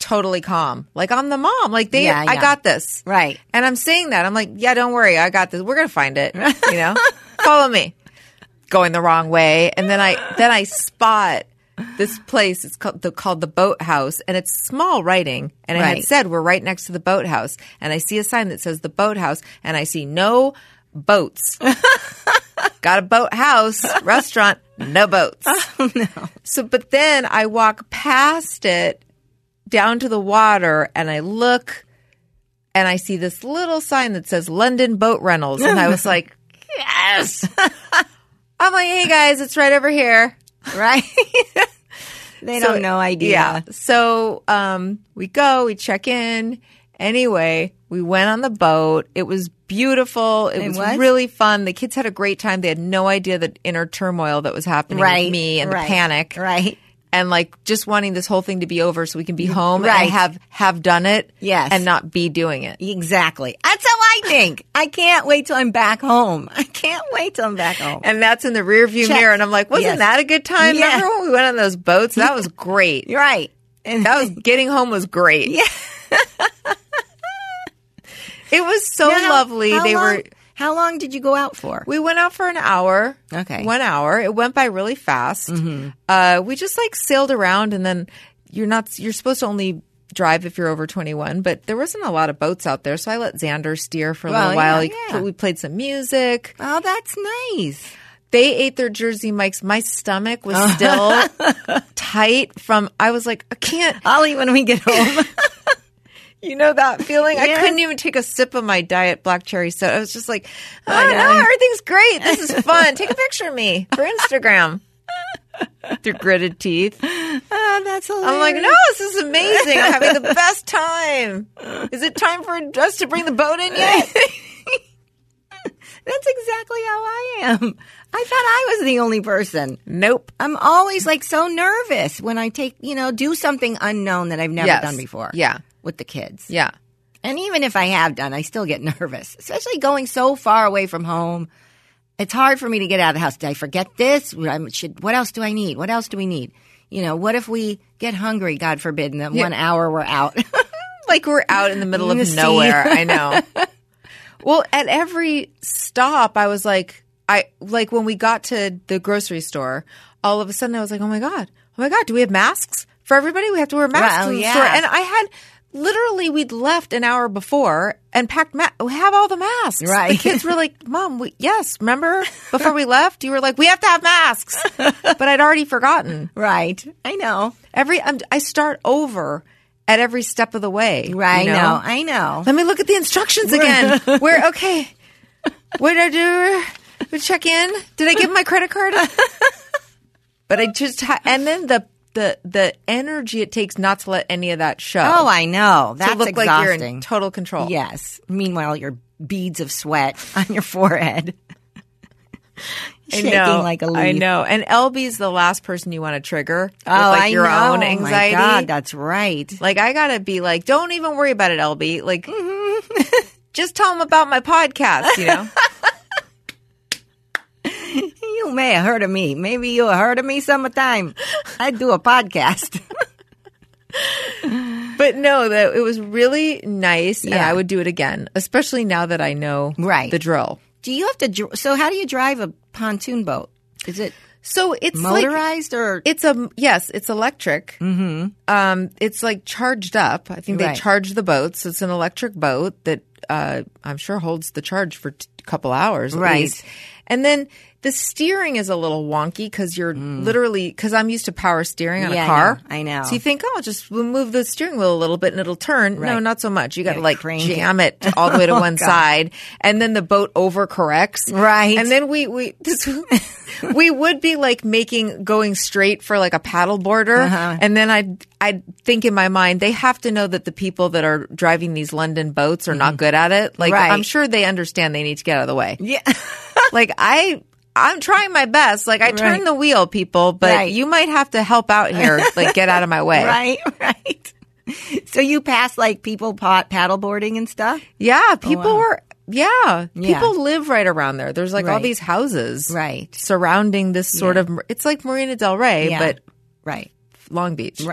totally calm. Like, I'm the mom. Like, I got this. Right. And I'm saying that. I'm like, yeah, don't worry. I got this. We're going to find it. You know? Follow me. Going the wrong way. And then I spot this place. It's called the Boathouse. And it's small writing. And it had said, we're right next to the Boathouse. And I see a sign that says the Boathouse. And I see no boats. Got a boathouse, restaurant, no boats. Oh, no. So, but then I walk past it down to the water and I look and I see this little sign that says London Boat Rentals. And I was like, yes. I'm like, hey guys, it's right over here. Right? They don't know idea. Yeah. So we go, we check in. Anyway, we went on the boat. It was beautiful. It was really fun. The kids had a great time. They had no idea the inner turmoil that was happening with me and the panic. Right. And like just wanting this whole thing to be over so we can be home and have done it. Yes. And not be doing it. Exactly. That's how I think. I can't wait till I'm back home. And that's in the rearview mirror. And I'm like, wasn't that a good time? Yeah. Remember when we went on those boats? That was great. Right. And that was getting home was great. Yeah. It was so lovely. How long did you go out for? We went out for an hour. Okay. 1 hour. It went by really fast. Mm-hmm. We just like sailed around and then you're supposed to only drive if you're over 21, but there wasn't a lot of boats out there. So I let Xander steer for a little while. Yeah. We played some music. Oh, that's nice. They ate their Jersey Mike's. My stomach was still tight from, I was like, I can't. I'll eat when we get home. You know that feeling? Yes. I couldn't even take a sip of my diet black cherry soda. I was just like, no, everything's great. This is fun. Take a picture of me for Instagram. Through gritted teeth. Oh, that's hilarious. I'm like, no, this is amazing. I'm having the best time. Is it time for us to bring the boat in yet? That's exactly how I am. I thought I was the only person. Nope. I'm always like so nervous when I do something unknown that I've never done before. Yeah. With the kids. Yeah. And even if I have done, I still get nervous, especially going so far away from home. It's hard for me to get out of the house. Did I forget this? What else do I need? What else do we need? What if we get hungry, God forbid, and then 1 hour we're out? Like we're out in the middle of nowhere. I know. Well, at every stop, I was like, when we got to the grocery store, all of a sudden I was like, oh my God, do we have masks for everybody? We have to wear masks in the store. And I had literally, we'd left an hour before and packed we have all the masks. Right. The kids were like, Mom, yes, remember before we left? You were like, we have to have masks. But I'd already forgotten. Right. I know. I start over at every step of the way. Right. I know. Let me look at the instructions again. Okay. What did I do? Did I check in? Did I give my credit card? But I just and then the energy it takes not to let any of that show. Oh, I know. That's to look exhausting. like you're in total control. Yes. Meanwhile, your beads of sweat on your forehead. Shaking like a leaf. I know. And LB's the last person you want to trigger with own your Oh, anxiety. my God, that's right. Like, I got to be like, don't even worry about it, LB. Like, just tell him about my podcast, You may have heard of me. Maybe you have heard of me sometime. I do a podcast. But no, it was really nice, and I would do it again, especially now that I know the drill. Do you have to? So how do you drive a pontoon boat? Is it it's motorized or it's it's electric. Mm-hmm. It's like charged up. I think they charge the boat, so it's an electric boat that I'm sure holds the charge for a couple hours, at least. And then the steering is a little wonky because you're literally, because I'm used to power steering on a car. I know. So you think, just move the steering wheel a little bit and it'll turn. Right. No, not so much. You got to jam it all the way to one side. And then the boat overcorrects. Right. And then we would be going straight for like a paddle boarder. Uh-huh. And then I'd think in my mind, they have to know that the people that are driving these London boats are not good at it. Like, I'm sure they understand they need to get out of the way. Yeah. Like, I'm trying my best. Like, I turn the wheel, people, but you might have to help out here. Like, get out of my way. Right. So you pass like people paddleboarding and stuff? Yeah. People were. Yeah. People live right around there. There's like all these houses surrounding this sort of. It's like Marina Del Rey, but Long Beach. Right.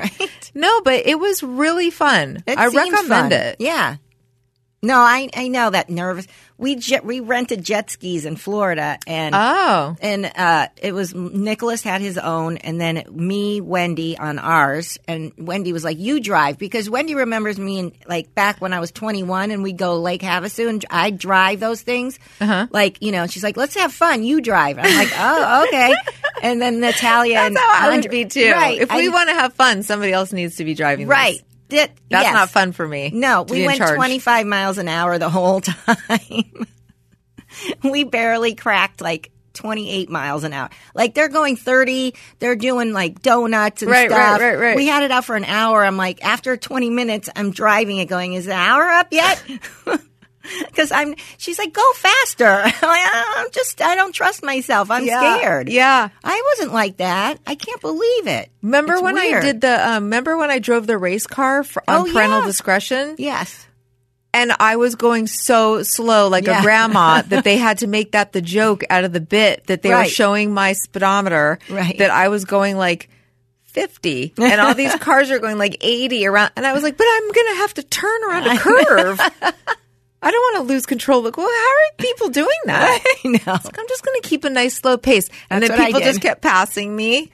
No, but it was really fun. I recommend it. Yeah. No, I know that nervous. We rented jet skis in Florida, and it was Nicholas had his own, and then me, Wendy on ours, and Wendy was like, "You drive," because Wendy remembers me in, like, back when I was 21, and we'd go to Lake Havasu, and I'd drive those things. Like, she's like, "Let's have fun. You drive." And I'm like, "Oh, okay." And then Natalia, that's how I would be too. Right, if we want to have fun, somebody else needs to be driving. Right. That's not fun for me. No, we went 25 miles an hour the whole time. We barely cracked like 28 miles an hour. Like, they're going 30. They're doing like donuts and stuff. Right. We had it out for an hour. I'm like, after 20 minutes, I'm driving it going, is the hour up yet? Because she's like, go faster. I'm like, I don't trust myself. I'm scared. Yeah. I wasn't like that. I can't believe it. Remember when I did remember when I drove the race car on parental discretion? Yes. And I was going so slow, like a grandma, that they had to make that the joke out of the bit that they were showing my speedometer, that I was going like 50 and all these cars are going like 80 around. And I was like, but I'm going to have to turn around a curve. I don't want to lose control. Like, well, how are people doing that? I know. Like, I'm just going to keep a nice slow pace. And then people just kept passing me.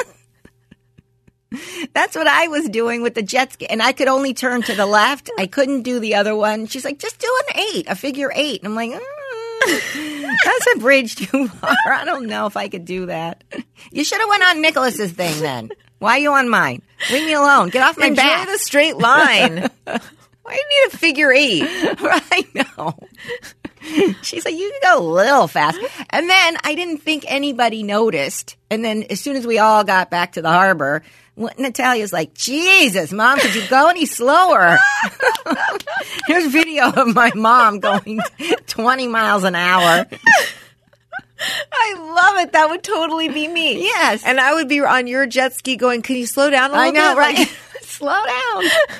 That's what I was doing with the jet ski. And I could only turn to the left. I couldn't do the other one. She's like, just do a figure 8. And I'm like, that's a bridge too far. I don't know if I could do that. You should have went on Nicholas's thing then. Why are you on mine? Leave me alone. Get off my back. Enjoy the straight line. Why do you need a figure 8? I know. She's like, you can go a little fast. And then I didn't think anybody noticed. And then as soon as we all got back to the harbor, Natalia's like, Jesus, Mom, could you go any slower? Here's video of my mom going 20 miles an hour. I love it. That would totally be me. Yes. And I would be on your jet ski going, can you slow down a little bit? I know, right? Slow down.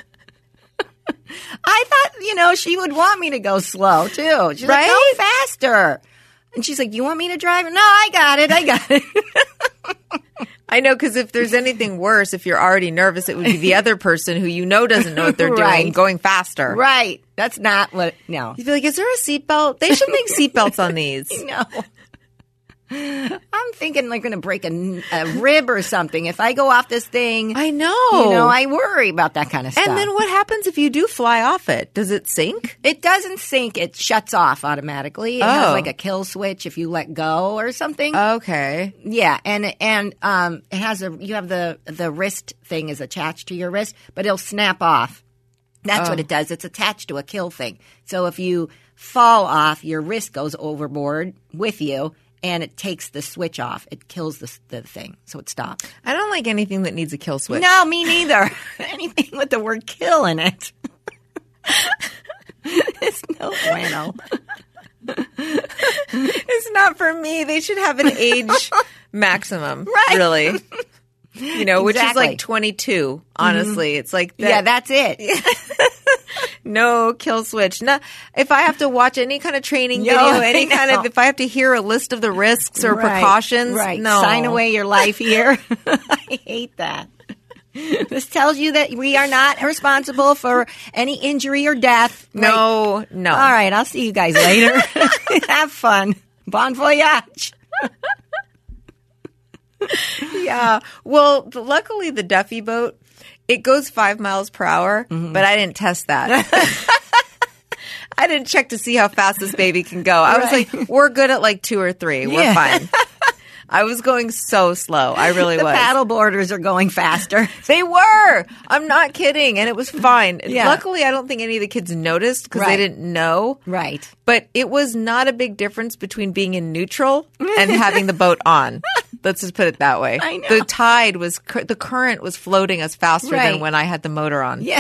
I thought, she would want me to go slow, too. She's like, go faster. And she's like, you want me to drive? No, I got it. I know, because if there's anything worse, if you're already nervous, it would be the otother person who doesn't know what they're doing, going faster. Right. That's not no. You'd be like, is there a seatbelt? They should make seatbelts on these. No. I'm thinking like going to break a rib or something. If I go off this thing. I know. I worry about that kind of stuff. And then what happens if you do fly off it? Does it sink? It doesn't sink. It shuts off automatically. It has like a kill switch if you let go or something. Okay. Yeah. And it has you have the wrist thing is attached to your wrist, but it'll snap off. That's what it does. It's attached to a kill thing. So if you fall off, your wrist goes overboard with you. And it takes the switch off. It kills the thing, so it stops. I don't like anything that needs a kill switch. No, me neither. Anything with the word kill in it. It's no bueno. It's not for me. They should have an age maximum, really. Which is like 22, honestly. Mm-hmm. It's like that. Yeah, that's it. No kill switch. No, if I have to watch any kind of training video, if I have to hear a list of the risks or precautions, no. Sign away your life here. I hate that. This tells you that we are not responsible for any injury or death. No. All right, I'll see you guys later. Have fun. Bon voyage. Yeah. Well, luckily the Duffy boat, it goes 5 miles per hour, but I didn't test that. I didn't check to see how fast this baby can go. I was like, we're good at like 2 or 3. We're fine. I was going so slow. I really was. The paddle boarders are going faster. They were. I'm not kidding. And it was fine. Yeah. Luckily, I don't think any of the kids noticed because they didn't know. Right. But it was not a big difference between being in neutral and having the boat on. Let's just put it that way. I know. The tide was, the current was floating us faster than when I had the motor on. Yeah.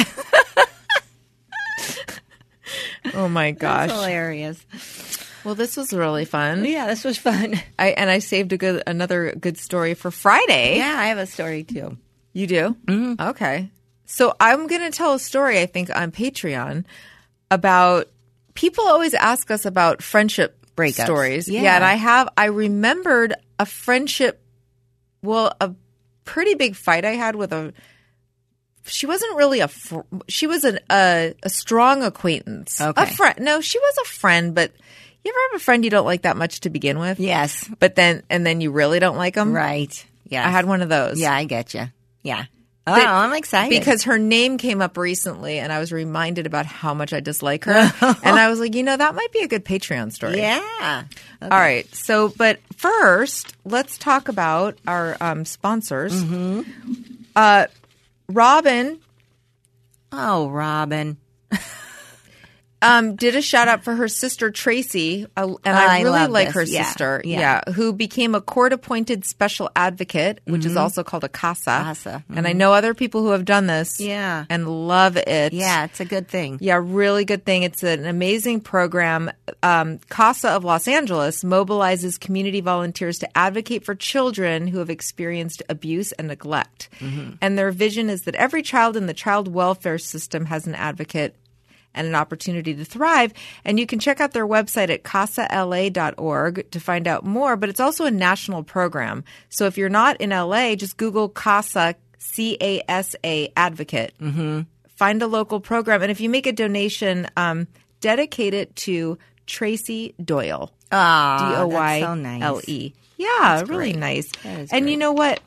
Oh my gosh. That's hilarious. Well, this was really fun. Yeah, this was fun. I saved another good story for Friday. Yeah, I have a story too. You do? Mm-hmm. Okay. So I'm going to tell a story, I think, on Patreon about people always ask us about friendship breakups. Stories. Yeah, and I remembered a friendship, a pretty big fight I had with a she wasn't really she was a strong acquaintance. Okay. A friend. No, she was a friend, but you ever have a friend you don't like that much to begin with? Yes. But then you really don't like them? Right. Yeah. I had one of those. Yeah, I get you. Yeah. Oh, I'm excited. Because her name came up recently and I was reminded about how much I dislike her. And I was like, that might be a good Patreon story. Yeah. Okay. All right. So, but first, let's talk about our sponsors. Mm-hmm. Robin. Oh, Robin. Did a shout out for her sister Tracy, and I really like her sister, who became a court-appointed special advocate, which is also called a CASA. Mm-hmm. And I know other people who have done this, and love it. Yeah, it's a good thing. Yeah, really good thing. It's an amazing program. CASA of Los Angeles mobilizes community volunteers to advocate for children who have experienced abuse and neglect. Mm-hmm. And their vision is that every child in the child welfare system has an advocate and an opportunity to thrive. And you can check out their website at casala.org to find out more. But it's also a national program. So if you're not in LA, just Google CASA, CASA advococate. Mm-hmm. Find a local program. And if you make a donation, dedicate it to Tracy Doyle. Doyle. That's so nice. Yeah, That's really great. nice. That is and great. you know what?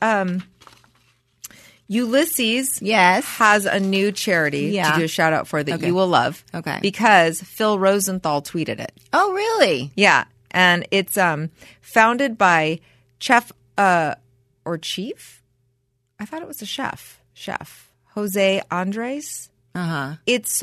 Ulysses has a new charity to do a shout out for that you will love. Okay. Because Phil Rosenthal tweeted it. Oh, really? Yeah. And it's founded by Chief? I thought it was a chef. Jose Andres. Uh-huh. It's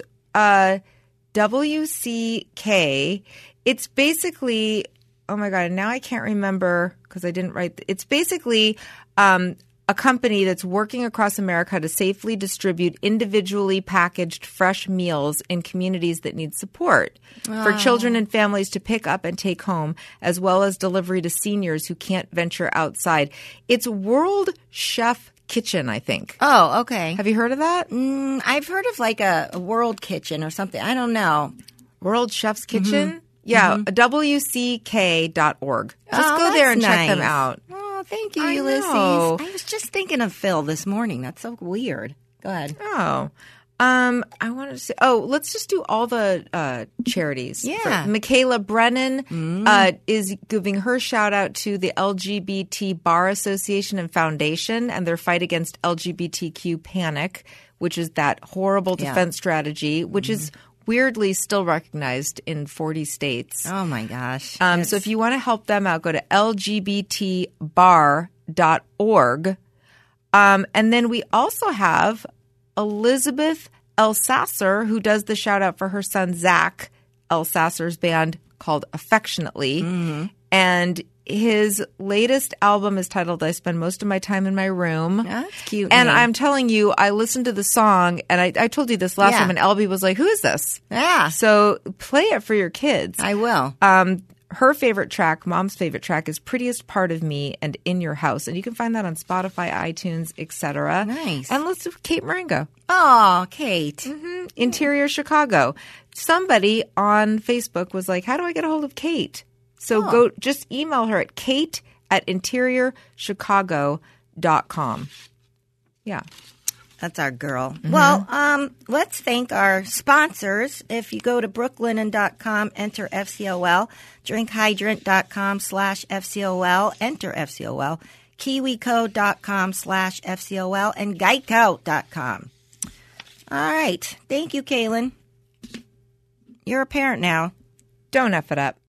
WCK. It's basically, oh my God, now I can't remember because I didn't write. It's basically a company that's working across America to safely distribute individually packaged fresh meals in communities that need support for children and families to pick up and take home, as well as delivery to seniors who can't venture outside. It's World Chef Kitchen, I think. Oh, okay. Have you heard of that? I've heard of like a world kitchen or something. I don't know. World Chef's Kitchen? Mm-hmm. Yeah, WCK.org. Just go there and check them out. Oh, thank you, I Ulysses. know. I was just thinking of Phil this morning. That's so weird. Go ahead. Oh. I wanted to say, let's just do all the charities. Yeah. Michaela Brennan is giving her shout out to the LGBT Bar Association and Foundation and their fight against LGBTQ panic, which is that horrible defense strategy, which is weirdly still recognized in 40 states. Oh, my gosh. So if you want to help them out, go to lgbtbar.org. And then we also have Elizabeth Elsasser, who does the shout out for her son, Zach Elsasser's band called Affectionately. Mm-hmm. And his latest album is titled I Spend Most of My Time in My Room. That's cute. And I'm telling you, I listened to the song, and I told you this last time, and Elby was like, who is this? Yeah. So play it for your kids. I will. Her favorite track, Mom's favorite track, is Prettiest Part of Me and In Your House. And you can find that on Spotify, iTunes, etc. Nice. And let's do Kate Marengo. Oh, Kate. Mm-hmm. Interior Chicago. Somebody on Facebook was like, how do I get a hold of Kate? So just email her at kate@interiorchicago.com. Yeah. That's our girl. Mm-hmm. Well, let's thank our sponsors. If you go to brooklinen.com, enter FCOL, drinkhydrant.com/FCOL, enter FCOL, kiwicode.com/FCOL, and geico.com. All right. Thank you, Kaylin. You're a parent now. Don't F it up.